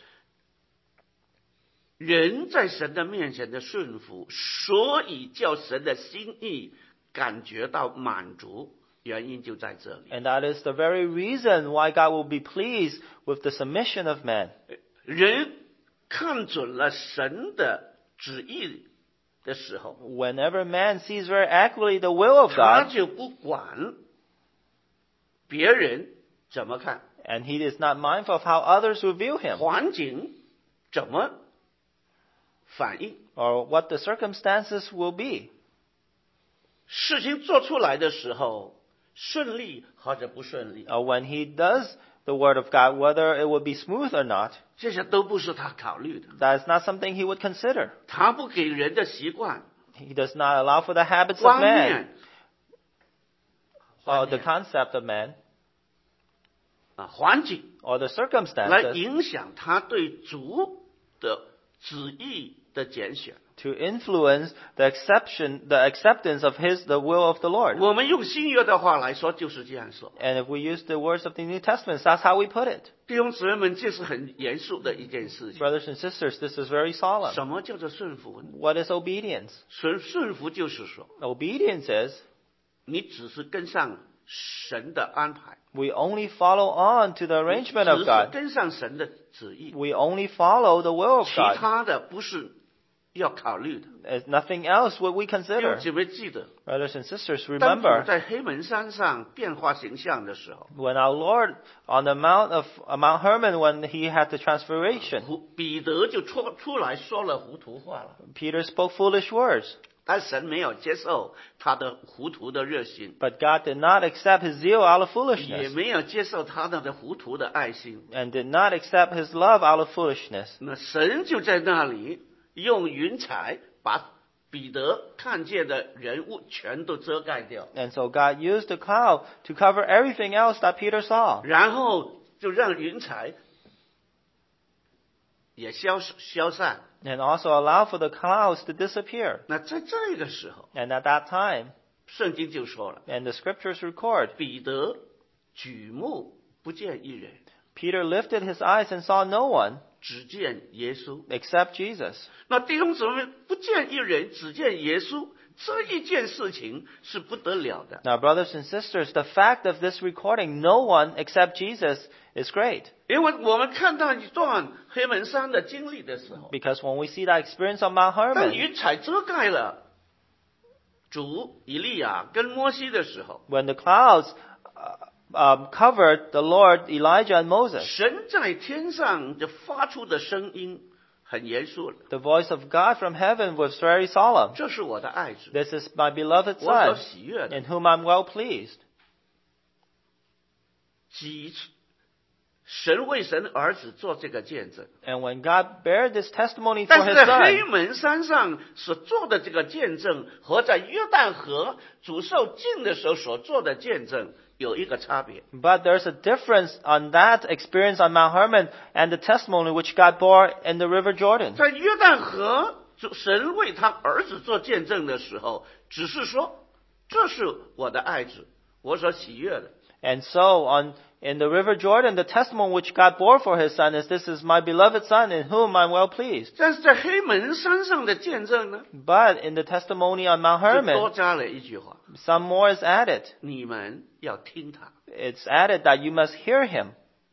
Speaker 1: 人在神的面前的顺服，所以叫神的心意感觉到满足，原因就在这里。
Speaker 2: and that is the very reason why God will be pleased with the submission of man.
Speaker 1: 人看准了神的旨意的时候，
Speaker 2: Whenever man sees very accurately the will of
Speaker 1: 他
Speaker 2: God,
Speaker 1: 就不管别人怎么看，
Speaker 2: and he is not mindful of how others will view him,
Speaker 1: 环境怎么反应，
Speaker 2: or what the circumstances will be.
Speaker 1: 事情做出来的时候，顺利或者不顺利，
Speaker 2: Or when he does the word of God, whether it will be smooth or not,
Speaker 1: 这些都不是他考虑的。
Speaker 2: that is not something he would consider.
Speaker 1: 他不给人的习惯、
Speaker 2: He does not allow for the habits of
Speaker 1: 观
Speaker 2: man,
Speaker 1: 念、
Speaker 2: or
Speaker 1: 观
Speaker 2: the
Speaker 1: 念
Speaker 2: concept of man,
Speaker 1: 啊环境
Speaker 2: or the
Speaker 1: 来
Speaker 2: circumstances
Speaker 1: 影响他对主的旨意的拣选。
Speaker 2: to influence the exception, the acceptance of his, the will of the Lord.
Speaker 1: 我们用新约的话来说，就是这样说。
Speaker 2: And if we use the words of the New Testament, that's how we put it.
Speaker 1: 弟兄姊妹们，这是很严肃的一件事情。
Speaker 2: Brothers and sisters, this is very solemn.
Speaker 1: 什么叫做顺服呢？
Speaker 2: What is obedience?
Speaker 1: 顺顺服就是说，
Speaker 2: Obedience is
Speaker 1: 你只是跟上神的安排，
Speaker 2: we only follow on to the
Speaker 1: 只
Speaker 2: arrangement of
Speaker 1: 是
Speaker 2: God.
Speaker 1: 跟上神的旨意，
Speaker 2: We only follow the will of
Speaker 1: 其
Speaker 2: God.
Speaker 1: 他的不是要考虑的。
Speaker 2: There's nothing else what we
Speaker 1: 弟兄
Speaker 2: consider.
Speaker 1: 姊妹记得，
Speaker 2: Brothers and sisters,
Speaker 1: 当主
Speaker 2: remember
Speaker 1: 在黑门山上变化形象的时候，
Speaker 2: when our Lord on the Mount of uh, Mount Hermon, when he had the transfiguration,
Speaker 1: 胡彼得就出出来说了糊涂话了。
Speaker 2: Peter spoke foolish words,
Speaker 1: 但神没有接受他的糊涂的热心，
Speaker 2: but God did not accept his zeal out of
Speaker 1: 也
Speaker 2: foolishness,
Speaker 1: 没有接受他的糊涂的爱心。
Speaker 2: and did not accept his love out of foolishness.
Speaker 1: 那神就在那里用云彩把彼得看见的人物全都遮盖掉，
Speaker 2: And so God used the cloud to cover everything else that Peter saw.
Speaker 1: 然后就让云彩也消消散。
Speaker 2: And also allow for the clouds to disappear.
Speaker 1: 那在这个时候，
Speaker 2: And at that time,
Speaker 1: 圣经就说了，
Speaker 2: and the scriptures record,
Speaker 1: 彼得举目不见一人，
Speaker 2: Peter lifted his eyes and saw no one
Speaker 1: 只见耶稣。
Speaker 2: except Jesus.
Speaker 1: 那弟兄姊妹，不见一人，只见耶稣，这一件事情是不得了的。
Speaker 2: Now, brothers and sisters, the fact of this recording, no one except Jesus, is great.
Speaker 1: 因为我们看到一段黑门山的经历的时候，
Speaker 2: Because when we see that experience on Mount
Speaker 1: 当
Speaker 2: Hermon,
Speaker 1: 云彩遮盖了主以利亚跟摩西的时候，
Speaker 2: when the clouds uh, um, covered the Lord, Elijah, and Moses,
Speaker 1: 神在天上就发出的声音很严肃了。
Speaker 2: the voice of God from heaven was very solemn.
Speaker 1: 这是我的爱子，
Speaker 2: This is my beloved
Speaker 1: 我所
Speaker 2: Son,
Speaker 1: 喜悦的。
Speaker 2: in whom I'm well pleased.
Speaker 1: 几次神为神儿子做这个见证，
Speaker 2: And when God bared this testimony for
Speaker 1: 但
Speaker 2: his
Speaker 1: 是在黑
Speaker 2: Son,
Speaker 1: 门山上所做的这个见证，和在约旦河主受浸的时候所做的见证有一个差别。
Speaker 2: but there's a difference on that experience on Mount Hermon and the testimony which God bore in the River Jordan.
Speaker 1: 在约旦河，主神为他儿子做见证的时候，只是说这是我的爱子，我所喜悦的。
Speaker 2: And so on in the River Jordan, the testimony which God bore for his Son is, this is my beloved Son in whom I'm well pleased.
Speaker 1: 但是在黑门山上的见证呢，
Speaker 2: But in the testimony on Mount
Speaker 1: 就多
Speaker 2: Hermon,
Speaker 1: 加了一句话：
Speaker 2: some more is added.
Speaker 1: 你们要听他。
Speaker 2: It's added that you must hear him.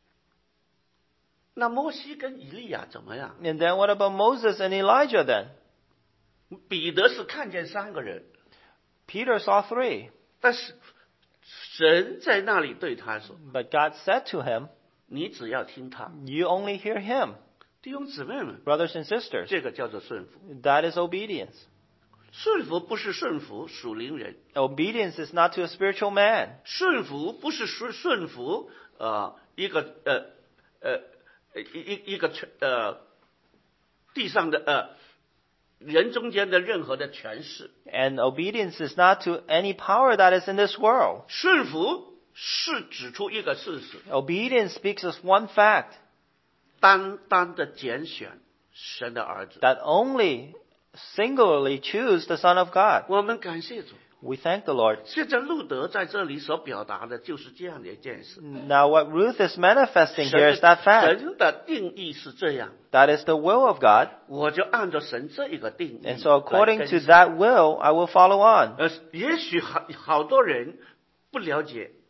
Speaker 1: 那摩西跟以利亚怎么样？
Speaker 2: And then what about Moses and Elijah then?
Speaker 1: 彼得是看见三个人，
Speaker 2: Peter saw three.
Speaker 1: 但是神在那里对他说
Speaker 2: But God said to him,
Speaker 1: 你只要听他。
Speaker 2: you only hear him.
Speaker 1: 弟兄姊妹们，
Speaker 2: Brothers and sisters,
Speaker 1: 这个叫做顺服。
Speaker 2: that is obedience.
Speaker 1: 顺服不是顺服属灵人，
Speaker 2: Obedience is not to a spiritual man.
Speaker 1: 顺服不是顺顺服呃一个呃呃呃一一一个呃地上的呃人中间的任何的权势。
Speaker 2: And obedience is not to any power that is in this world.
Speaker 1: 顺服是指出一个事实，
Speaker 2: Obedience speaks of one fact,
Speaker 1: 单单的拣选神的儿子。
Speaker 2: that only singularly choose the Son of God.
Speaker 1: 我们感谢主。
Speaker 2: We thank the Lord.
Speaker 1: 现在路德在这里所表达的就是这样的一件事。
Speaker 2: Now what Ruth is manifesting here is that fact.
Speaker 1: 神的定义是这样，
Speaker 2: That is the will of God.
Speaker 1: 我就按照神这一个定义
Speaker 2: And so according
Speaker 1: 来
Speaker 2: to
Speaker 1: 跟随
Speaker 2: that will, I will follow on.
Speaker 1: 呃，也许好好多人不了解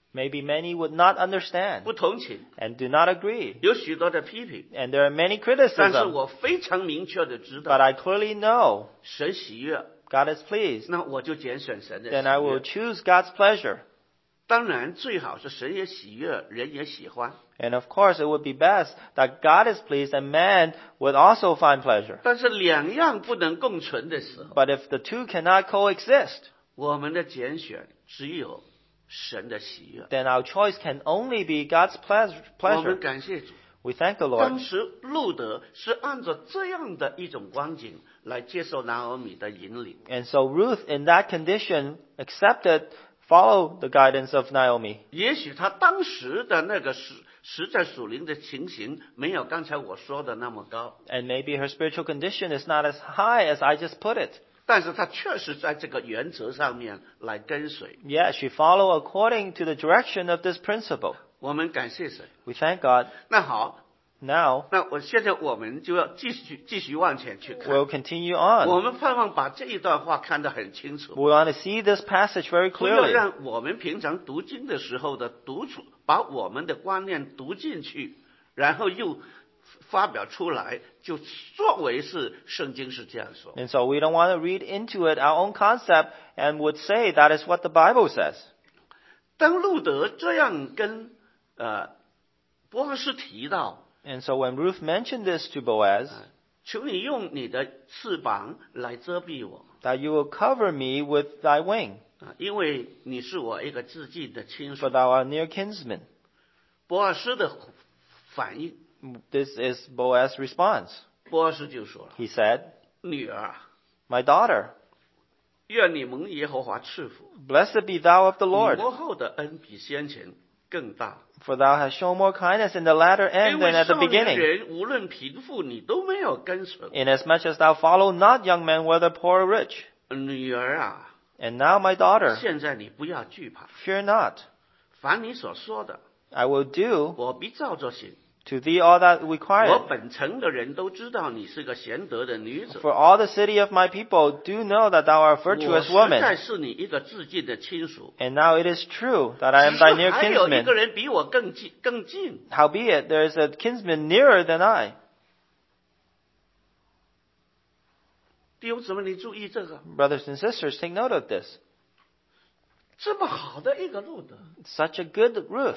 Speaker 2: Maybe many would not understand
Speaker 1: 不同情，
Speaker 2: and do not agree.
Speaker 1: 有许多的批评，
Speaker 2: And there are many
Speaker 1: 但是
Speaker 2: criticisms.
Speaker 1: 我非常明确的知
Speaker 2: But
Speaker 1: 道，
Speaker 2: I clearly know
Speaker 1: 神喜悦，
Speaker 2: God is pleased.
Speaker 1: 那我就拣选神的
Speaker 2: Then I
Speaker 1: 喜
Speaker 2: will
Speaker 1: 悦。
Speaker 2: choose God's pleasure.
Speaker 1: 当然，最好是神也喜悦，人也喜欢。
Speaker 2: And of course, it would be best that God is pleased and man would also find pleasure.
Speaker 1: 但是两样不能共存的时候，
Speaker 2: But if the two cannot coexist,
Speaker 1: 我们的拣选只有神的喜悦。
Speaker 2: then our choice can only be God's pleas-
Speaker 1: 我们
Speaker 2: pleasure.
Speaker 1: 感谢主，
Speaker 2: We thank the
Speaker 1: 当
Speaker 2: Lord.
Speaker 1: 时路德是按照这样的一种光景来接受拿俄米的引领。
Speaker 2: And so Ruth, in that condition, accepted, followed the guidance of Naomi.
Speaker 1: 也许他当时的那个实实在属灵的情形，没有刚才我说的那么高，
Speaker 2: And maybe her spiritual condition is not as high as I just put it.
Speaker 1: 但是他确实在这个原则上面来跟随。
Speaker 2: Yet she followed according to the direction of this principle.
Speaker 1: 我们感谢神。
Speaker 2: We thank God.
Speaker 1: 那好，
Speaker 2: Now,
Speaker 1: 那我现在我们就要继续继续往前去看。
Speaker 2: we'll continue on.
Speaker 1: 我们盼望把这一段话看得很清楚，
Speaker 2: We want to see this passage very
Speaker 1: 不要
Speaker 2: clearly.
Speaker 1: 让我们平常读经的时候的读出，把我们的观念读进去，然后又发表出来，就作为是圣经是这样说。
Speaker 2: And so we don't want to read into it our own concept and would say that is what the Bible says.
Speaker 1: 当路德这样跟呃波阿斯提到，
Speaker 2: And so when Ruth mentioned this to Boaz,
Speaker 1: 求你用你的翅膀来遮蔽我
Speaker 2: that you will cover me with thy wing,
Speaker 1: 啊，因为你是我一个至近的亲
Speaker 2: for
Speaker 1: 属。
Speaker 2: thou art near kinsman.
Speaker 1: 波阿斯的反应，
Speaker 2: This is Boaz's response.
Speaker 1: 波阿斯就说了
Speaker 2: He said,
Speaker 1: 女儿啊，
Speaker 2: My daughter,
Speaker 1: 愿你蒙耶和华赐福，
Speaker 2: blessed be thou of the
Speaker 1: 你
Speaker 2: Lord,
Speaker 1: 幕后的恩比先前更大。
Speaker 2: for thou hast shown more kindness in the latter
Speaker 1: 因
Speaker 2: end
Speaker 1: 为
Speaker 2: than at the
Speaker 1: 少年
Speaker 2: beginning,
Speaker 1: 人无论贫富，你都没有跟随。
Speaker 2: inasmuch as thou follow not young men, whether poor or rich.
Speaker 1: 女儿啊，
Speaker 2: And now, my daughter,
Speaker 1: 现在你不要惧怕，
Speaker 2: fear not.
Speaker 1: 凡你所说的，
Speaker 2: I will do
Speaker 1: 我必照着行。
Speaker 2: to thee all that
Speaker 1: 我
Speaker 2: required.
Speaker 1: 本城的人都知道你是个贤德的女子，
Speaker 2: For all the city of my people do know that thou art a
Speaker 1: 我
Speaker 2: virtuous
Speaker 1: 实
Speaker 2: woman.
Speaker 1: 在是你一个至近的亲属。
Speaker 2: And now it is true that I
Speaker 1: 只
Speaker 2: am
Speaker 1: 是
Speaker 2: thy near
Speaker 1: 还有一
Speaker 2: kinsman.
Speaker 1: 个人比我更近更近，
Speaker 2: Howbeit, there is a kinsman nearer than I.
Speaker 1: 弟兄姊妹，你注意这个，
Speaker 2: Brothers and sisters, take note of this.
Speaker 1: 这么好的一个路德，
Speaker 2: Such a good Ruth.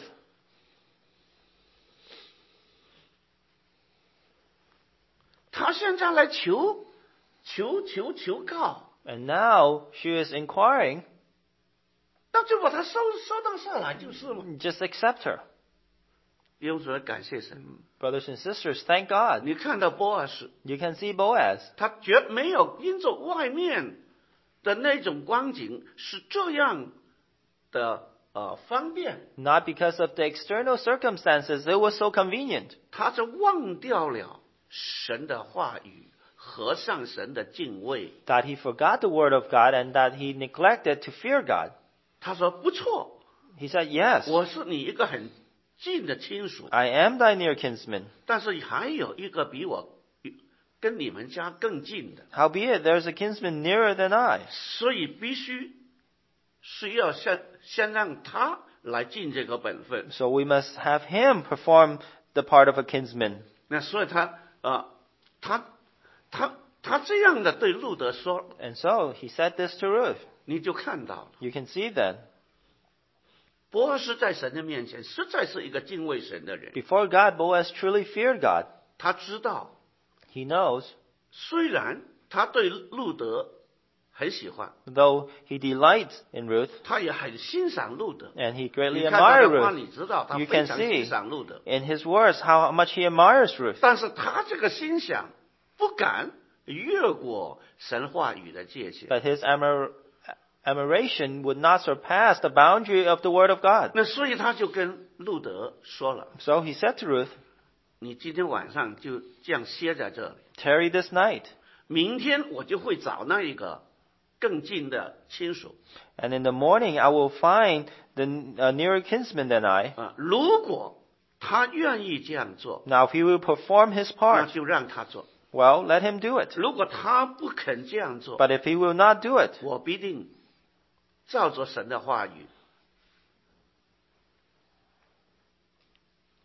Speaker 1: 他现在来求求求求告，
Speaker 2: And now she is inquiring.
Speaker 1: 那就把他收收到下来就是嘛。
Speaker 2: Just accept her.
Speaker 1: 弟兄姊妹，感谢神。
Speaker 2: Brothers and sisters, thank God.
Speaker 1: 你看到波阿斯，
Speaker 2: You can see Boaz.
Speaker 1: 他绝没有因着外面的那种光景是这样的呃方便，
Speaker 2: Not because of the external circumstances, it was so convenient.
Speaker 1: 他就忘掉了神的话语和上神的敬畏。
Speaker 2: That he forgot the word of God and that he neglected to fear God.
Speaker 1: 他说不错，
Speaker 2: He said, Yes,
Speaker 1: 我是你一个很近的亲属，
Speaker 2: I am thy near kinsman.
Speaker 1: 但是还有一个比我跟你们家更近的，
Speaker 2: Howbeit, there is a kinsman nearer than I.
Speaker 1: 所以必须是要先先让他来尽这个本分。
Speaker 2: So we must have him perform the part of a kinsman.
Speaker 1: 那所以他啊、呃，他他他这样的对路德说，
Speaker 2: And so he said this to Ruth.
Speaker 1: 你就看到了，
Speaker 2: You can see then.
Speaker 1: 波阿斯在神的面前实在是一个敬畏神的人。
Speaker 2: Before God, Boaz truly feared God.
Speaker 1: 他知道，
Speaker 2: He knows,
Speaker 1: 虽然他对路德很喜欢，
Speaker 2: though he delights in Ruth,
Speaker 1: 他也很欣赏路德。
Speaker 2: and he
Speaker 1: 你
Speaker 2: greatly
Speaker 1: 看他
Speaker 2: admired
Speaker 1: 的话，
Speaker 2: Ruth.
Speaker 1: 你知道他
Speaker 2: You
Speaker 1: 非
Speaker 2: can
Speaker 1: 常
Speaker 2: see
Speaker 1: 欣赏路德，
Speaker 2: in his words how much he admires Ruth.
Speaker 1: 但是他这个欣赏不敢越过神话语的界限。
Speaker 2: But his admir- admiration would not surpass the boundary of the word of God.
Speaker 1: 那所以他就跟路德说了
Speaker 2: So he said to Ruth,
Speaker 1: 你今天晚上就这样歇在这里，
Speaker 2: Tarry this night,
Speaker 1: 明天我就会找那一个更近的亲属
Speaker 2: and in the morning I will find the uh, nearer kinsman than I.
Speaker 1: 啊。如果他愿意这样做，
Speaker 2: Now if he will perform his
Speaker 1: 那
Speaker 2: part,
Speaker 1: 就让他做；
Speaker 2: well, let him do it.
Speaker 1: 如果他不肯这样做，
Speaker 2: But if he will not do it,
Speaker 1: 我必定照着神的话语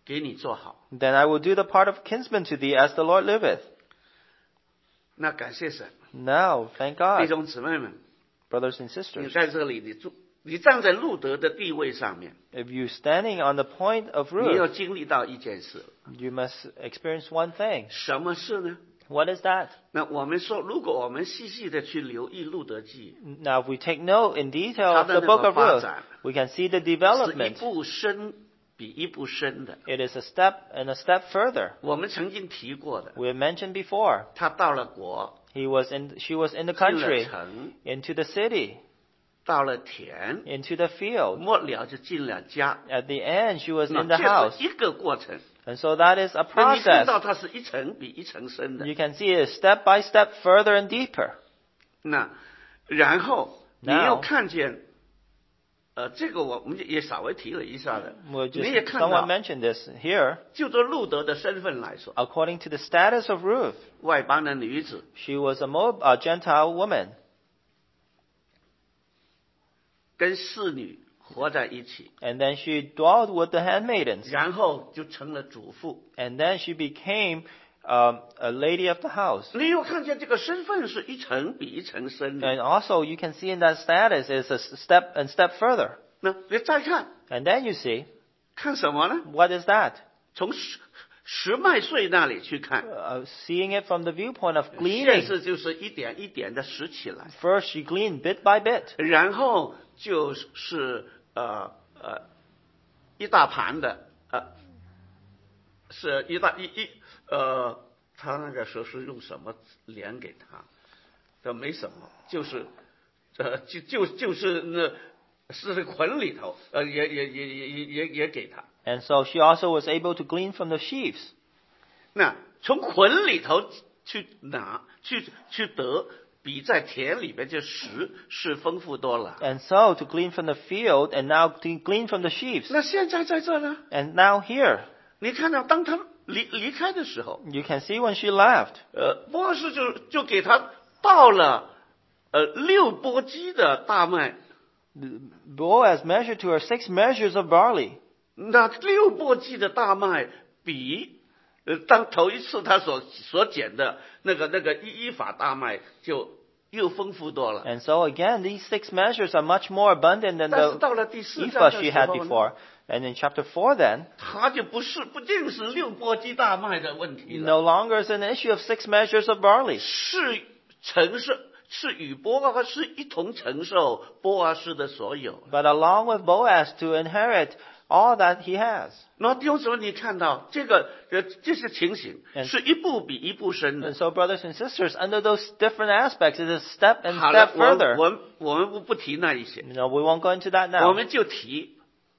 Speaker 1: 给你做好。
Speaker 2: Then I will do the part of kinsman to thee as the Lord liveth.
Speaker 1: 那感谢神，
Speaker 2: Now, thank
Speaker 1: 弟
Speaker 2: God,
Speaker 1: 兄姊妹们，
Speaker 2: brothers and
Speaker 1: 你
Speaker 2: sisters.
Speaker 1: 在这里，你住，你站在路德的地位上面，
Speaker 2: If you're standing on the point of
Speaker 1: 你要
Speaker 2: Ruth,
Speaker 1: 经历到一件事，
Speaker 2: you must experience one thing.
Speaker 1: 什么事呢？
Speaker 2: What is that?
Speaker 1: 那我们说，如果我们细细的去留意路德记，
Speaker 2: Now, if we take note in detail of the
Speaker 1: 它的那个
Speaker 2: book of
Speaker 1: 发
Speaker 2: Ruth,
Speaker 1: 展，
Speaker 2: we can see the
Speaker 1: 是一
Speaker 2: development.
Speaker 1: 步深比一步深的。
Speaker 2: It is a step and a step further.
Speaker 1: 我们曾经提过的，
Speaker 2: We have mentioned before.
Speaker 1: 他到了国，
Speaker 2: He was in, she was in the
Speaker 1: 进了
Speaker 2: country,
Speaker 1: 城，
Speaker 2: into the city,
Speaker 1: 到了田，
Speaker 2: into the field.
Speaker 1: 末了就进了家。
Speaker 2: At the end, she was
Speaker 1: 那
Speaker 2: in the
Speaker 1: 这
Speaker 2: house.
Speaker 1: 是一个过程，
Speaker 2: And so that is a
Speaker 1: 那你看
Speaker 2: process.
Speaker 1: 到它是一层比一层深的。
Speaker 2: You can see it step by step, further and deeper.
Speaker 1: 那然后你
Speaker 2: Now-
Speaker 1: 又看见，呃，这个我们也稍微提了一下的，
Speaker 2: Well,
Speaker 1: 你也
Speaker 2: just
Speaker 1: 看
Speaker 2: someone
Speaker 1: 到，
Speaker 2: mentioned this here.
Speaker 1: 就着路德的身份来说，
Speaker 2: According to the status of Ruth,
Speaker 1: 外邦的女子，
Speaker 2: she was a, Moab, a Gentile woman,
Speaker 1: 跟侍女活在一起，
Speaker 2: and then she dwelled with the handmaidens,
Speaker 1: 然后就成了主妇。
Speaker 2: and then she became um, a lady of the house.
Speaker 1: 你又看见这个身份是一层比一层深的。
Speaker 2: And also, you can see in that status is a step and step further.
Speaker 1: 那你再看，
Speaker 2: And then you see,
Speaker 1: 看什么呢？
Speaker 2: what is that?
Speaker 1: 从十十麦穗那里去看，
Speaker 2: Uh, seeing it from the viewpoint of
Speaker 1: 现
Speaker 2: gleaning.
Speaker 1: 实就是一点一点的拾起来，
Speaker 2: First, she gleaned bit by bit.
Speaker 1: 然后就是呃呃一大盘的呃，是一大一一呃，他那个时候是用什么连给他？这没什么，就是呃就就就是那是捆里头，呃也也也也也也也给他。
Speaker 2: And so she also was able to glean from the sheaves.
Speaker 1: 那从捆里头去拿去去得，比在田里边就拾是丰富多了。
Speaker 2: And so to glean from the field and now to glean from the sheaves.
Speaker 1: 那现在在这呢？
Speaker 2: And now here,
Speaker 1: 你看到当他离离开的时候，
Speaker 2: you can see when she left,
Speaker 1: 呃，波斯就就给他倒了呃六簸箕的大麦。
Speaker 2: Boaz measured to her six measures of barley.
Speaker 1: 那六簸箕的大麦比呃当头一次他所所捡的那个那个一一法大麦就又丰富多了。
Speaker 2: And so again, these six measures are much more abundant than
Speaker 1: 但是
Speaker 2: the
Speaker 1: 到了第四章
Speaker 2: ephah
Speaker 1: 的
Speaker 2: she
Speaker 1: 时
Speaker 2: had
Speaker 1: 候呢，
Speaker 2: before. And in chapter four then,
Speaker 1: 他就不是不仅是六簸箕大麦的问题了，
Speaker 2: no longer is an issue of six measures of barley.
Speaker 1: 是承受是与波阿斯一同承受波阿斯的所有。
Speaker 2: But along with Boaz to inherit all that he has.
Speaker 1: 那弟兄姊妹，你看到这个呃这些情形
Speaker 2: And- 是
Speaker 1: 一步比一步深的
Speaker 2: And。so brothers and sisters, under those different aspects, it is step and
Speaker 1: 好了
Speaker 2: step，
Speaker 1: 我
Speaker 2: further.
Speaker 1: 我们我们不不提那一些，
Speaker 2: No, we won't go into that
Speaker 1: 我
Speaker 2: now.
Speaker 1: 们就提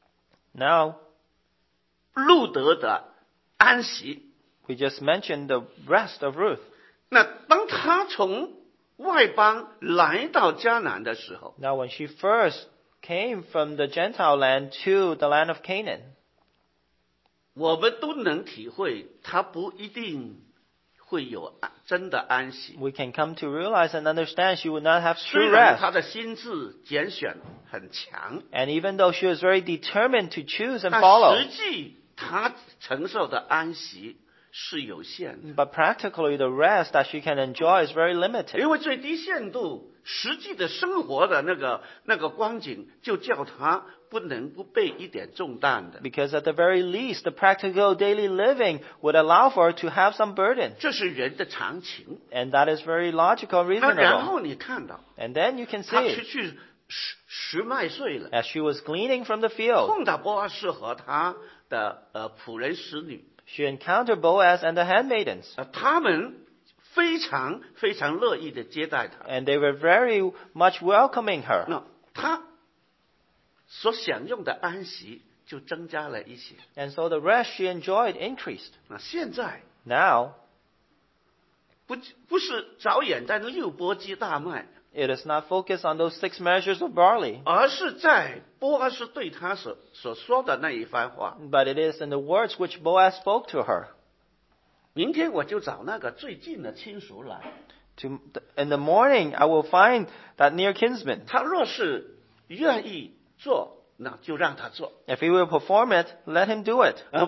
Speaker 2: Now,
Speaker 1: 路德的安息。
Speaker 2: we just mentioned the rest of Ruth.
Speaker 1: 那当他从外邦来到迦南的时候，
Speaker 2: Now, when she first came from the Gentile land to the land of Canaan,
Speaker 1: 我们都能体会，他不一定会有安真的安息。
Speaker 2: we can come to realize and understand she would not have
Speaker 1: 虽
Speaker 2: true
Speaker 1: 然
Speaker 2: rest.
Speaker 1: 他的心智拣选很强，
Speaker 2: And even though she was very determined to choose and
Speaker 1: 但
Speaker 2: follow,
Speaker 1: 实际他承受的安息是有限的。
Speaker 2: but practically the rest that she can enjoy is very limited.
Speaker 1: 因为最低限度，实际的生活的那个那个光景，就叫他不能不背一点重担的。
Speaker 2: Because at the very least, the practical daily living would allow for her to have some burden.
Speaker 1: 这是人的常情。
Speaker 2: And that is very logical and
Speaker 1: 那然
Speaker 2: reasonable.
Speaker 1: 后你看到
Speaker 2: And then you can
Speaker 1: 他去
Speaker 2: see,
Speaker 1: 去拾拾麦穗了，
Speaker 2: as she was gleaning from the field,
Speaker 1: 碰到波阿斯和他的呃仆人使女，
Speaker 2: she encountered Boaz and the handmaidens.
Speaker 1: 呃，他们非常非常乐意的接待她。
Speaker 2: And they were very much welcoming her.
Speaker 1: 那他所享用的安息就增加了一些。
Speaker 2: And so the rest she enjoyed increased.
Speaker 1: 那现在
Speaker 2: Now,
Speaker 1: 不不是着眼在六簸箕大麦，
Speaker 2: it is not focused on those six measures of barley,
Speaker 1: 而是在波阿斯对他所所说的那一番话。
Speaker 2: but it is in the words which Boaz spoke to her.
Speaker 1: 明天我就找那个最近的亲属来，
Speaker 2: To, in the morning, I will find that near kinsman.
Speaker 1: 他若是愿意做，那就让他做。
Speaker 2: If he will perform it, let him do it.
Speaker 1: 呃，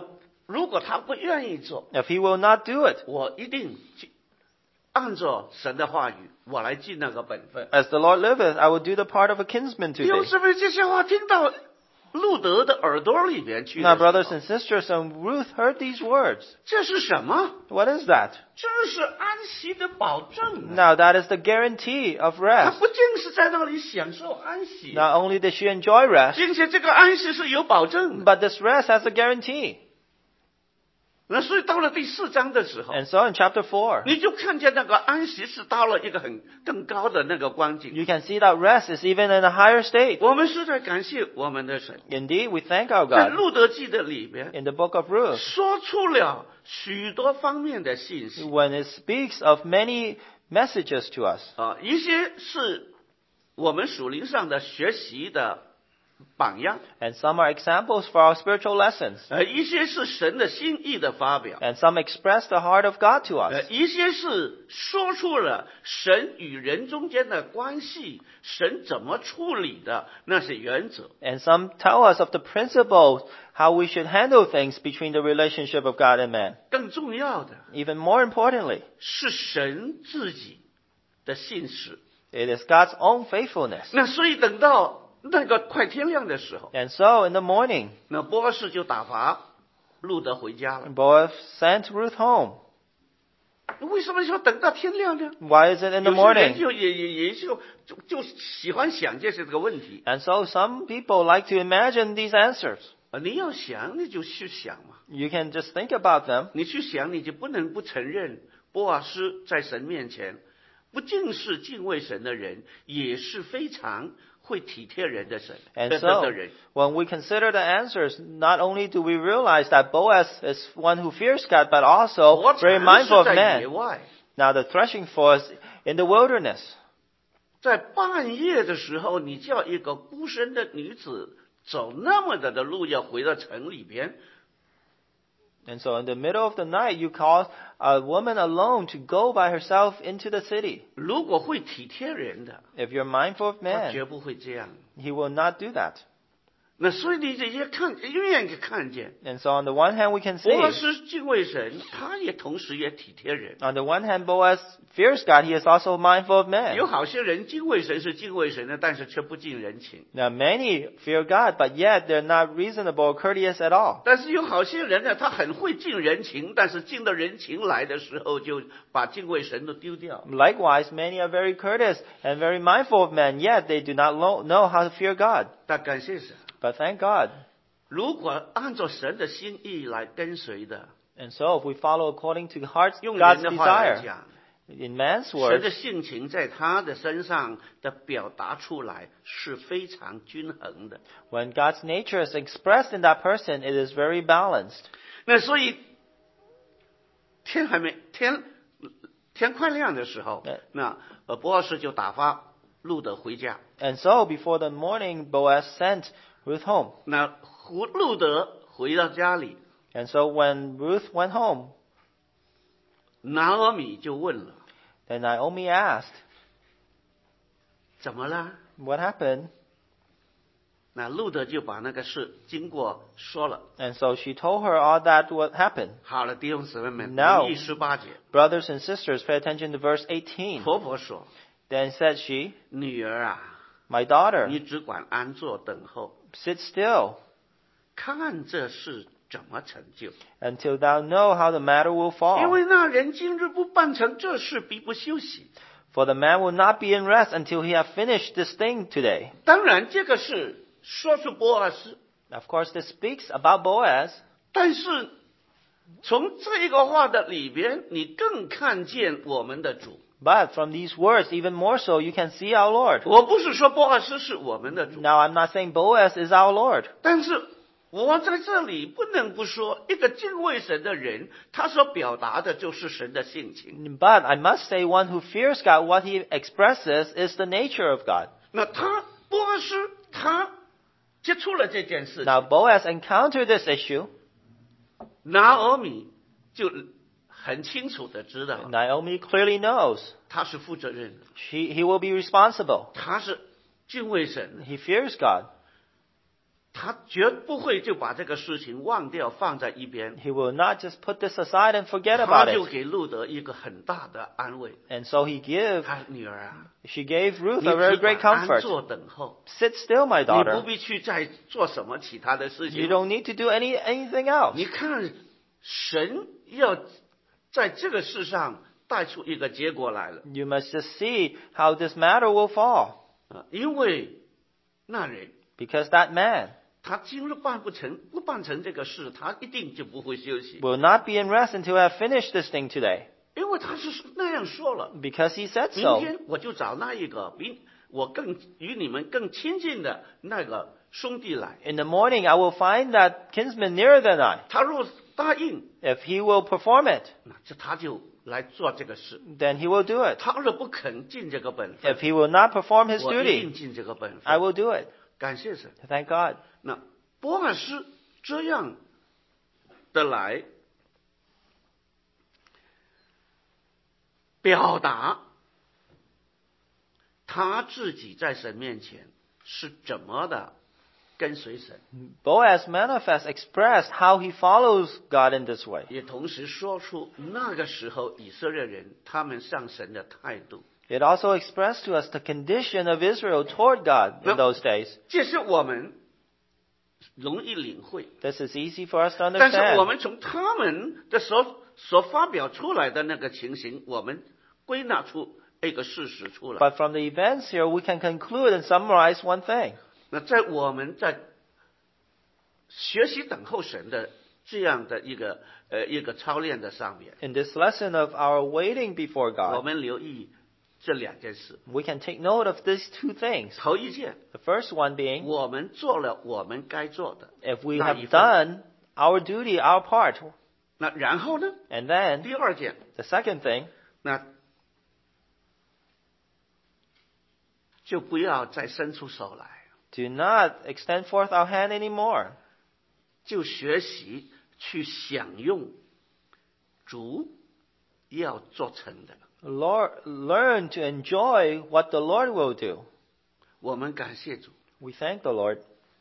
Speaker 1: 如果他不愿意做，
Speaker 2: If he will not do it,
Speaker 1: 我一定去按照神的话语，我来尽那个本分。
Speaker 2: as the Lord liveth, I will do the part of a kinsman
Speaker 1: 弟兄
Speaker 2: today.
Speaker 1: 姊妹，这些话听到路德的耳朵里边去的
Speaker 2: Now,
Speaker 1: 时候
Speaker 2: brothers and sisters, and Ruth heard these words.
Speaker 1: 这是什么？
Speaker 2: What is that?
Speaker 1: 这是安息的保证啊。
Speaker 2: Now, that is the guarantee of
Speaker 1: 他
Speaker 2: rest.
Speaker 1: 不仅是在那里享受安息，
Speaker 2: Not only does she enjoy rest,
Speaker 1: 并且这个安息是有保证的。
Speaker 2: but this rest has a guarantee.
Speaker 1: 那所以到了第四章的时候，
Speaker 2: And so in chapter four,
Speaker 1: 你就看见那个安息是到了一个很更高的那个光景。
Speaker 2: you can see that rest is even in a higher state.
Speaker 1: 我们是在感谢我们的神，
Speaker 2: Indeed, we thank our
Speaker 1: 在
Speaker 2: God.
Speaker 1: 路德记的里边
Speaker 2: In the book of Ruth,
Speaker 1: 说出了许多方面的信息
Speaker 2: when it speaks of many messages to us.
Speaker 1: 啊，一些是我们属灵上的学习的榜样，
Speaker 2: And some are examples for our spiritual lessons.
Speaker 1: 呃，一些是神的心意的发表，
Speaker 2: And some express the heart of God to
Speaker 1: 呃，
Speaker 2: us.
Speaker 1: 一些是说出了神与人中间的关系，神怎么处理的那些原则。
Speaker 2: And some tell us of the principles, how we should handle things between the relationship of God and man.
Speaker 1: 更重要的
Speaker 2: Even more importantly,
Speaker 1: 是神自己的信实。
Speaker 2: it is God's own faithfulness.
Speaker 1: 那所以等到那个快天亮的时候，
Speaker 2: And so in the morning,
Speaker 1: 那波阿斯就打发路德回家了。
Speaker 2: Boaz sent Ruth home.
Speaker 1: 为什么要等到天亮呢？
Speaker 2: Why is it in the
Speaker 1: 有些人
Speaker 2: morning?
Speaker 1: 就也也也就就就喜欢想这些这个问题
Speaker 2: And so some people like to imagine these answers.
Speaker 1: 啊！你要想你就去想嘛，
Speaker 2: You can just think about them.
Speaker 1: 你去想你就不能不承认波阿斯在神面前不仅是敬畏神的人，也是非常会体贴人的神
Speaker 2: And
Speaker 1: 的
Speaker 2: so,
Speaker 1: 的人。
Speaker 2: when we consider the answers, not only do we realize that Boaz is one who fears God, but also
Speaker 1: 我
Speaker 2: very
Speaker 1: 常
Speaker 2: mindful
Speaker 1: 是
Speaker 2: of
Speaker 1: 在野
Speaker 2: man.
Speaker 1: 外，
Speaker 2: Now the threshing floor is in the wilderness.
Speaker 1: 在半夜的时候，你叫一个孤身的女子走那么大的路，要回到城里边，
Speaker 2: And so in the middle of the night, you call a woman alone to go by herself into the city.
Speaker 1: 如果会体贴人的，
Speaker 2: If you're mindful of
Speaker 1: 他
Speaker 2: man,
Speaker 1: 绝不会这样。
Speaker 2: he will not do that.
Speaker 1: 那所以你这些看愿意看见，
Speaker 2: And so on the one hand, we can
Speaker 1: 波阿
Speaker 2: see,
Speaker 1: 斯敬畏神，他也同时也体贴人。
Speaker 2: on the one hand, Boaz fears God. He is also mindful of man.
Speaker 1: 有好些人敬畏神是敬畏神的，但是却不近人情；
Speaker 2: Now many fear God, but yet they're not reasonable or courteous at all.
Speaker 1: 但是有好些人呢，他很会敬人情，但是敬到人情来的时候，就把敬畏神都丢掉。
Speaker 2: Likewise, many are very courteous and very mindful of man, yet they do not lo- know how to fear God.
Speaker 1: 但感谢神，
Speaker 2: But thank God.
Speaker 1: 如果按照神的心意来跟随的，
Speaker 2: And so if we follow according to the heart's
Speaker 1: 用
Speaker 2: God's
Speaker 1: 人的话来
Speaker 2: desire,
Speaker 1: 讲，
Speaker 2: in man's
Speaker 1: 神
Speaker 2: words,
Speaker 1: 的性情在他的身上的表达出来是非常均衡的。
Speaker 2: when God's nature is expressed in that person, it is very balanced.
Speaker 1: 那所以天还没天天快亮的时候
Speaker 2: 对，
Speaker 1: 那呃波阿斯就打发路德回家。
Speaker 2: And so before the morning, Boaz sent Ruth home.
Speaker 1: 那胡路德回到家里，
Speaker 2: And so when Ruth went home,
Speaker 1: 拿俄米就问了
Speaker 2: then Naomi asked,
Speaker 1: 怎么了？
Speaker 2: what happened?
Speaker 1: 那路德就把那个事经过说了。
Speaker 2: And so she told her all that what happened.
Speaker 1: 好了，弟兄姊妹们，
Speaker 2: Now-
Speaker 1: 第十八节，
Speaker 2: Brothers and sisters, pay attention to verse eighteen.
Speaker 1: 婆婆说
Speaker 2: Then said she,：“
Speaker 1: 女儿啊，
Speaker 2: my daughter,
Speaker 1: 你只管安坐等候，
Speaker 2: sit still
Speaker 1: 看这事怎么成就。
Speaker 2: until thou know how the matter will
Speaker 1: 因
Speaker 2: fall.
Speaker 1: 为那人今日不办成这事，必不休息。
Speaker 2: For the man will not be in rest until he have finished this thing today. ”
Speaker 1: 当然，这个是说出波阿斯，
Speaker 2: Of course, this speaks about Boaz.
Speaker 1: 但是从这个话的里边，你更看见我们的主。
Speaker 2: But from these words, even more so, you can see our Lord.
Speaker 1: 我不是说波阿斯是我们的主，
Speaker 2: Now, I'm not saying Boaz is our Lord.
Speaker 1: 但是我在这里不能不说，一个敬畏神的人，他所表达的就是神的性情。
Speaker 2: But I must say, one who fears God, what he expresses is the nature of God.
Speaker 1: 那他波阿斯他接触了这件事情，
Speaker 2: Now, Boaz encountered this issue.
Speaker 1: 拿俄米就很清楚的知道，
Speaker 2: Naomi clearly knows
Speaker 1: 他是负责任的，
Speaker 2: she, he will be responsible.
Speaker 1: 他是敬畏神的。
Speaker 2: He fears God.
Speaker 1: 他绝不会就把这个事情忘掉放在一边，
Speaker 2: He will not just put this aside and forget
Speaker 1: 他
Speaker 2: about
Speaker 1: 就
Speaker 2: it.
Speaker 1: 给路德一个很大的安慰。
Speaker 2: And so he gave,
Speaker 1: 他女儿啊，
Speaker 2: she gave
Speaker 1: 你
Speaker 2: Ruth a very
Speaker 1: 只
Speaker 2: great
Speaker 1: 管安
Speaker 2: comfort.
Speaker 1: 坐等候，
Speaker 2: Sit still, my
Speaker 1: 你不
Speaker 2: daughter.
Speaker 1: 必去再做什么其他的事
Speaker 2: You
Speaker 1: 情。
Speaker 2: don't need to do any anything else.
Speaker 1: 你看，神要在这个世上带出一个结果来了，
Speaker 2: You must just see how this matter will fall.
Speaker 1: 啊，因为那人
Speaker 2: Because that man
Speaker 1: 他今日办不成，不办成这个事，他一定就不会休息，
Speaker 2: will not be in rest until I have finished this thing today.
Speaker 1: 因为他是那样说了。
Speaker 2: Because he said
Speaker 1: 明
Speaker 2: so.
Speaker 1: 天我就找那一个比我更与你们更亲近的那个兄弟来，
Speaker 2: In the morning I will find that kinsman nearer than I.
Speaker 1: 他若答应，
Speaker 2: If he will perform it,
Speaker 1: 那这他就来做这个事。
Speaker 2: then he will do it.
Speaker 1: 他若不肯尽这个本分，
Speaker 2: If he will not perform his
Speaker 1: 我一
Speaker 2: duty,
Speaker 1: 定尽这个本
Speaker 2: I
Speaker 1: 分。
Speaker 2: will do it.
Speaker 1: 感谢神。
Speaker 2: Thank God.
Speaker 1: 那波阿斯这样的来表达他自己在神面前是怎么的跟随神，
Speaker 2: Boaz manifests, expressed how he follows God in this way.
Speaker 1: 也同时说出那个时候以色列人他们向神的态度。
Speaker 2: It also expressed to us the condition of Israel toward God in
Speaker 1: Yep.
Speaker 2: those days.
Speaker 1: 这是我们容易领会，
Speaker 2: This is easy for us to
Speaker 1: 但是我
Speaker 2: understand.
Speaker 1: 们从他们的所所发表出来的那个情形，我们归纳出一个事实出来。
Speaker 2: But from the events here, we can conclude and summarize one thing.
Speaker 1: 那在我们在学习等候神的这样的一个呃一个操练的上面，
Speaker 2: In this lesson of our waiting before
Speaker 1: 我
Speaker 2: God,
Speaker 1: 们留意这两件事。
Speaker 2: we can take note of these two things.
Speaker 1: 头一件，
Speaker 2: The first one being,
Speaker 1: 我们做了我们该做的，
Speaker 2: if we
Speaker 1: 那一
Speaker 2: have
Speaker 1: 份。
Speaker 2: done our duty, our part.
Speaker 1: 那然后呢？
Speaker 2: And then,
Speaker 1: 第二件，
Speaker 2: the second thing,
Speaker 1: 那就不要再伸出手来，
Speaker 2: do not extend forth our hand anymore.
Speaker 1: 就学习去享用主要做成的。
Speaker 2: Lord, learn to enjoy what the Lord will do.
Speaker 1: 我们感谢主，
Speaker 2: We thank the Lord.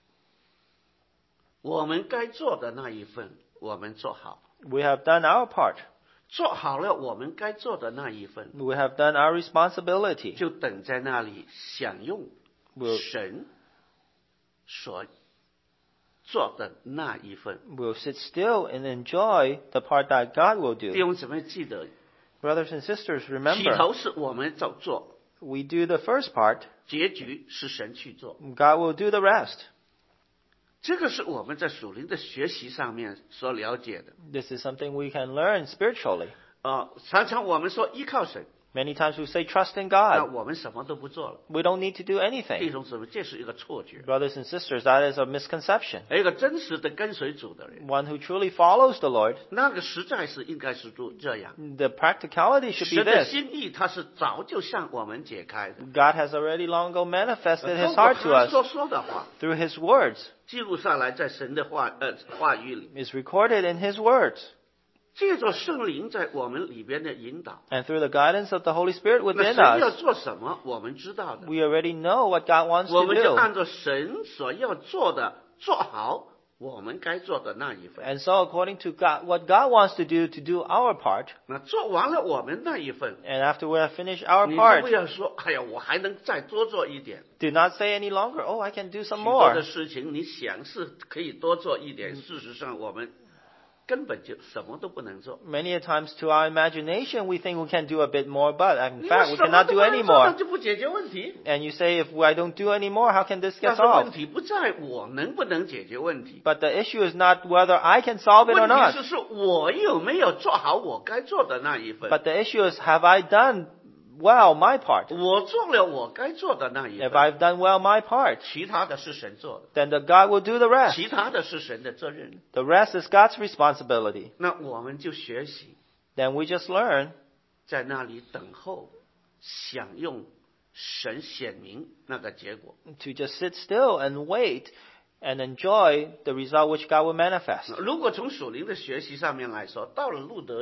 Speaker 1: 我们该做的那一份，我们做好，
Speaker 2: We have done our part.
Speaker 1: 做好了我们该做的那一份，
Speaker 2: We have done our responsibility.
Speaker 1: 就等在那里享用
Speaker 2: We'll,
Speaker 1: 神所做的那一份。
Speaker 2: we'll sit still and enjoy the part that God will
Speaker 1: 弟
Speaker 2: do.
Speaker 1: 兄姊妹记得，
Speaker 2: Brothers and sisters,
Speaker 1: 起
Speaker 2: remember,
Speaker 1: 头是我们在做，
Speaker 2: we do the first part.
Speaker 1: 结局是神去做。
Speaker 2: God will do the rest.
Speaker 1: 这个是我们在属灵的学习上面所了解的。
Speaker 2: This is something we can learn spiritually.
Speaker 1: 呃，常常我们说依靠神，
Speaker 2: Many times we say trust in
Speaker 1: 那
Speaker 2: God.
Speaker 1: 我们什么都不做了。
Speaker 2: We don't need to do
Speaker 1: 弟
Speaker 2: anything.
Speaker 1: 兄姊妹，这是一个错觉。
Speaker 2: Brothers and sisters, that is a misconception.
Speaker 1: 一个真实的跟随主的人，
Speaker 2: One who truly follows the Lord,
Speaker 1: 那个实在是应该是做这样。
Speaker 2: the practicality should be
Speaker 1: 神的
Speaker 2: this.
Speaker 1: 心意，他是早就向我们解开的。
Speaker 2: God has already long ago manifested
Speaker 1: 透
Speaker 2: His
Speaker 1: 过
Speaker 2: heart to
Speaker 1: 他
Speaker 2: us
Speaker 1: 所说的话
Speaker 2: through His words.
Speaker 1: 记录下来，在神的话呃话语里，
Speaker 2: Is recorded in His words.
Speaker 1: 借着圣灵在我们里边的引导，
Speaker 2: And through the guidance of the Holy Spirit
Speaker 1: 那
Speaker 2: within
Speaker 1: 神要
Speaker 2: us,
Speaker 1: 做什么，我们知道的，
Speaker 2: we already know what God wants
Speaker 1: 我
Speaker 2: to
Speaker 1: 们就
Speaker 2: do.
Speaker 1: 按照神所要做的做好我们该做的那一份。
Speaker 2: And so according to God, what God wants to do, to do our part.
Speaker 1: 那做完了我们那一份，
Speaker 2: And after we have finished our
Speaker 1: 你不
Speaker 2: part,
Speaker 1: 要说，哎呀，我还能再多做一点。
Speaker 2: do not say any longer, oh, I can do
Speaker 1: 许
Speaker 2: some
Speaker 1: 多的
Speaker 2: more.
Speaker 1: 事情，你想是可以多做一点，事实上我们根本就什么都不能做。
Speaker 2: Many a times to our imagination, we think we can do a bit more, but in
Speaker 1: 你
Speaker 2: fact, we
Speaker 1: 什么
Speaker 2: cannot
Speaker 1: 都
Speaker 2: do
Speaker 1: 不能
Speaker 2: any
Speaker 1: 做，那
Speaker 2: more.
Speaker 1: 就不解决问题。
Speaker 2: And you say, if I don't do any more, how can this
Speaker 1: 但
Speaker 2: get
Speaker 1: 是问
Speaker 2: solved?
Speaker 1: 题不在我能不能解决问题，
Speaker 2: But the issue is not whether I can solve it or
Speaker 1: 问题
Speaker 2: not.
Speaker 1: 是是我有没有做好我该做的那一份。
Speaker 2: But the issue is, have I done well my part?
Speaker 1: 我做了我该做的那一
Speaker 2: If
Speaker 1: 份，
Speaker 2: I've done well my part,
Speaker 1: 其他的是神做的，
Speaker 2: then the God will do the rest.
Speaker 1: 其他的是神的责任。
Speaker 2: The rest is God's responsibility.
Speaker 1: 那我们就学习
Speaker 2: Then we just learn
Speaker 1: 在那里等候，享用神显明那个结果。
Speaker 2: to just sit still and wait and enjoy the result which God will manifest.
Speaker 1: 如果从属灵的学习上面来说，到了路德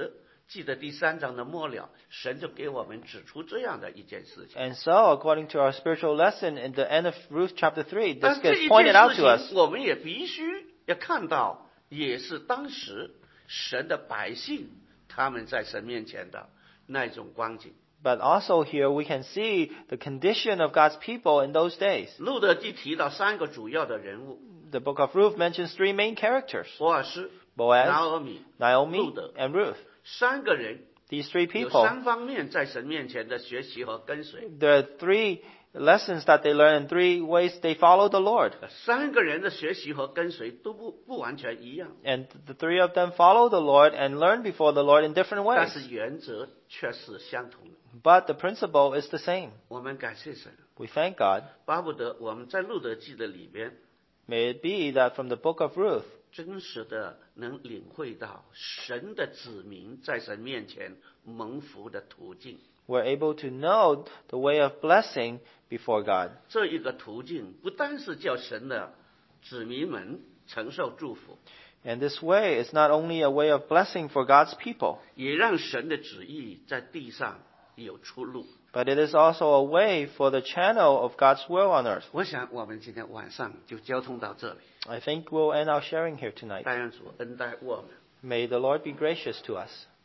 Speaker 1: 记得第三章的末了，神就给我们指出这样的一件事情。
Speaker 2: And so, according to our spiritual lesson in the end of Ruth chapter three,
Speaker 1: 但
Speaker 2: this
Speaker 1: 这
Speaker 2: gets
Speaker 1: 一
Speaker 2: pointed
Speaker 1: 件
Speaker 2: out
Speaker 1: 事
Speaker 2: to us.
Speaker 1: 情，我们也必须要看到，也是当时神的百姓他们在神面前的那种光景。
Speaker 2: But also here we can see the condition of God's people in those days.
Speaker 1: 路德记提到三个主要的人物：
Speaker 2: The book of Ruth mentions three main characters:
Speaker 1: 波尔斯、
Speaker 2: Boaz,
Speaker 1: 拿俄米、
Speaker 2: Naomi,
Speaker 1: 路德。
Speaker 2: and Ruth.
Speaker 1: 三个人
Speaker 2: These three
Speaker 1: 有
Speaker 2: people,
Speaker 1: 三方面在神面前的学习和跟随。
Speaker 2: there are three lessons that they learn and three ways they follow the Lord.
Speaker 1: 三个人的学习和跟随都不不完全一样，
Speaker 2: And the three of them follow the Lord and learn before the Lord in different
Speaker 1: 但
Speaker 2: ways.
Speaker 1: 是原则却是相同的。
Speaker 2: But the principle is the same.
Speaker 1: 我们感谢神，
Speaker 2: We thank God.
Speaker 1: 巴不得我们在路德记的里边，
Speaker 2: May it be that from the book of Ruth,
Speaker 1: 真实的能领会到神的子民在神面前蒙福的途径。
Speaker 2: we're able to know the way of blessing before God.
Speaker 1: 这一个途径不单是叫神的子民们承受祝福，
Speaker 2: And this way is not only a way of blessing for God's people,
Speaker 1: 也让神的旨意在地上有出路。
Speaker 2: but it is also a way for the channel of God's will on earth.
Speaker 1: 我想我们今天晚上就交通到这里，
Speaker 2: I think we'll end our sharing here tonight.
Speaker 1: 但愿主恩待我们。
Speaker 2: May the Lord be gracious to us.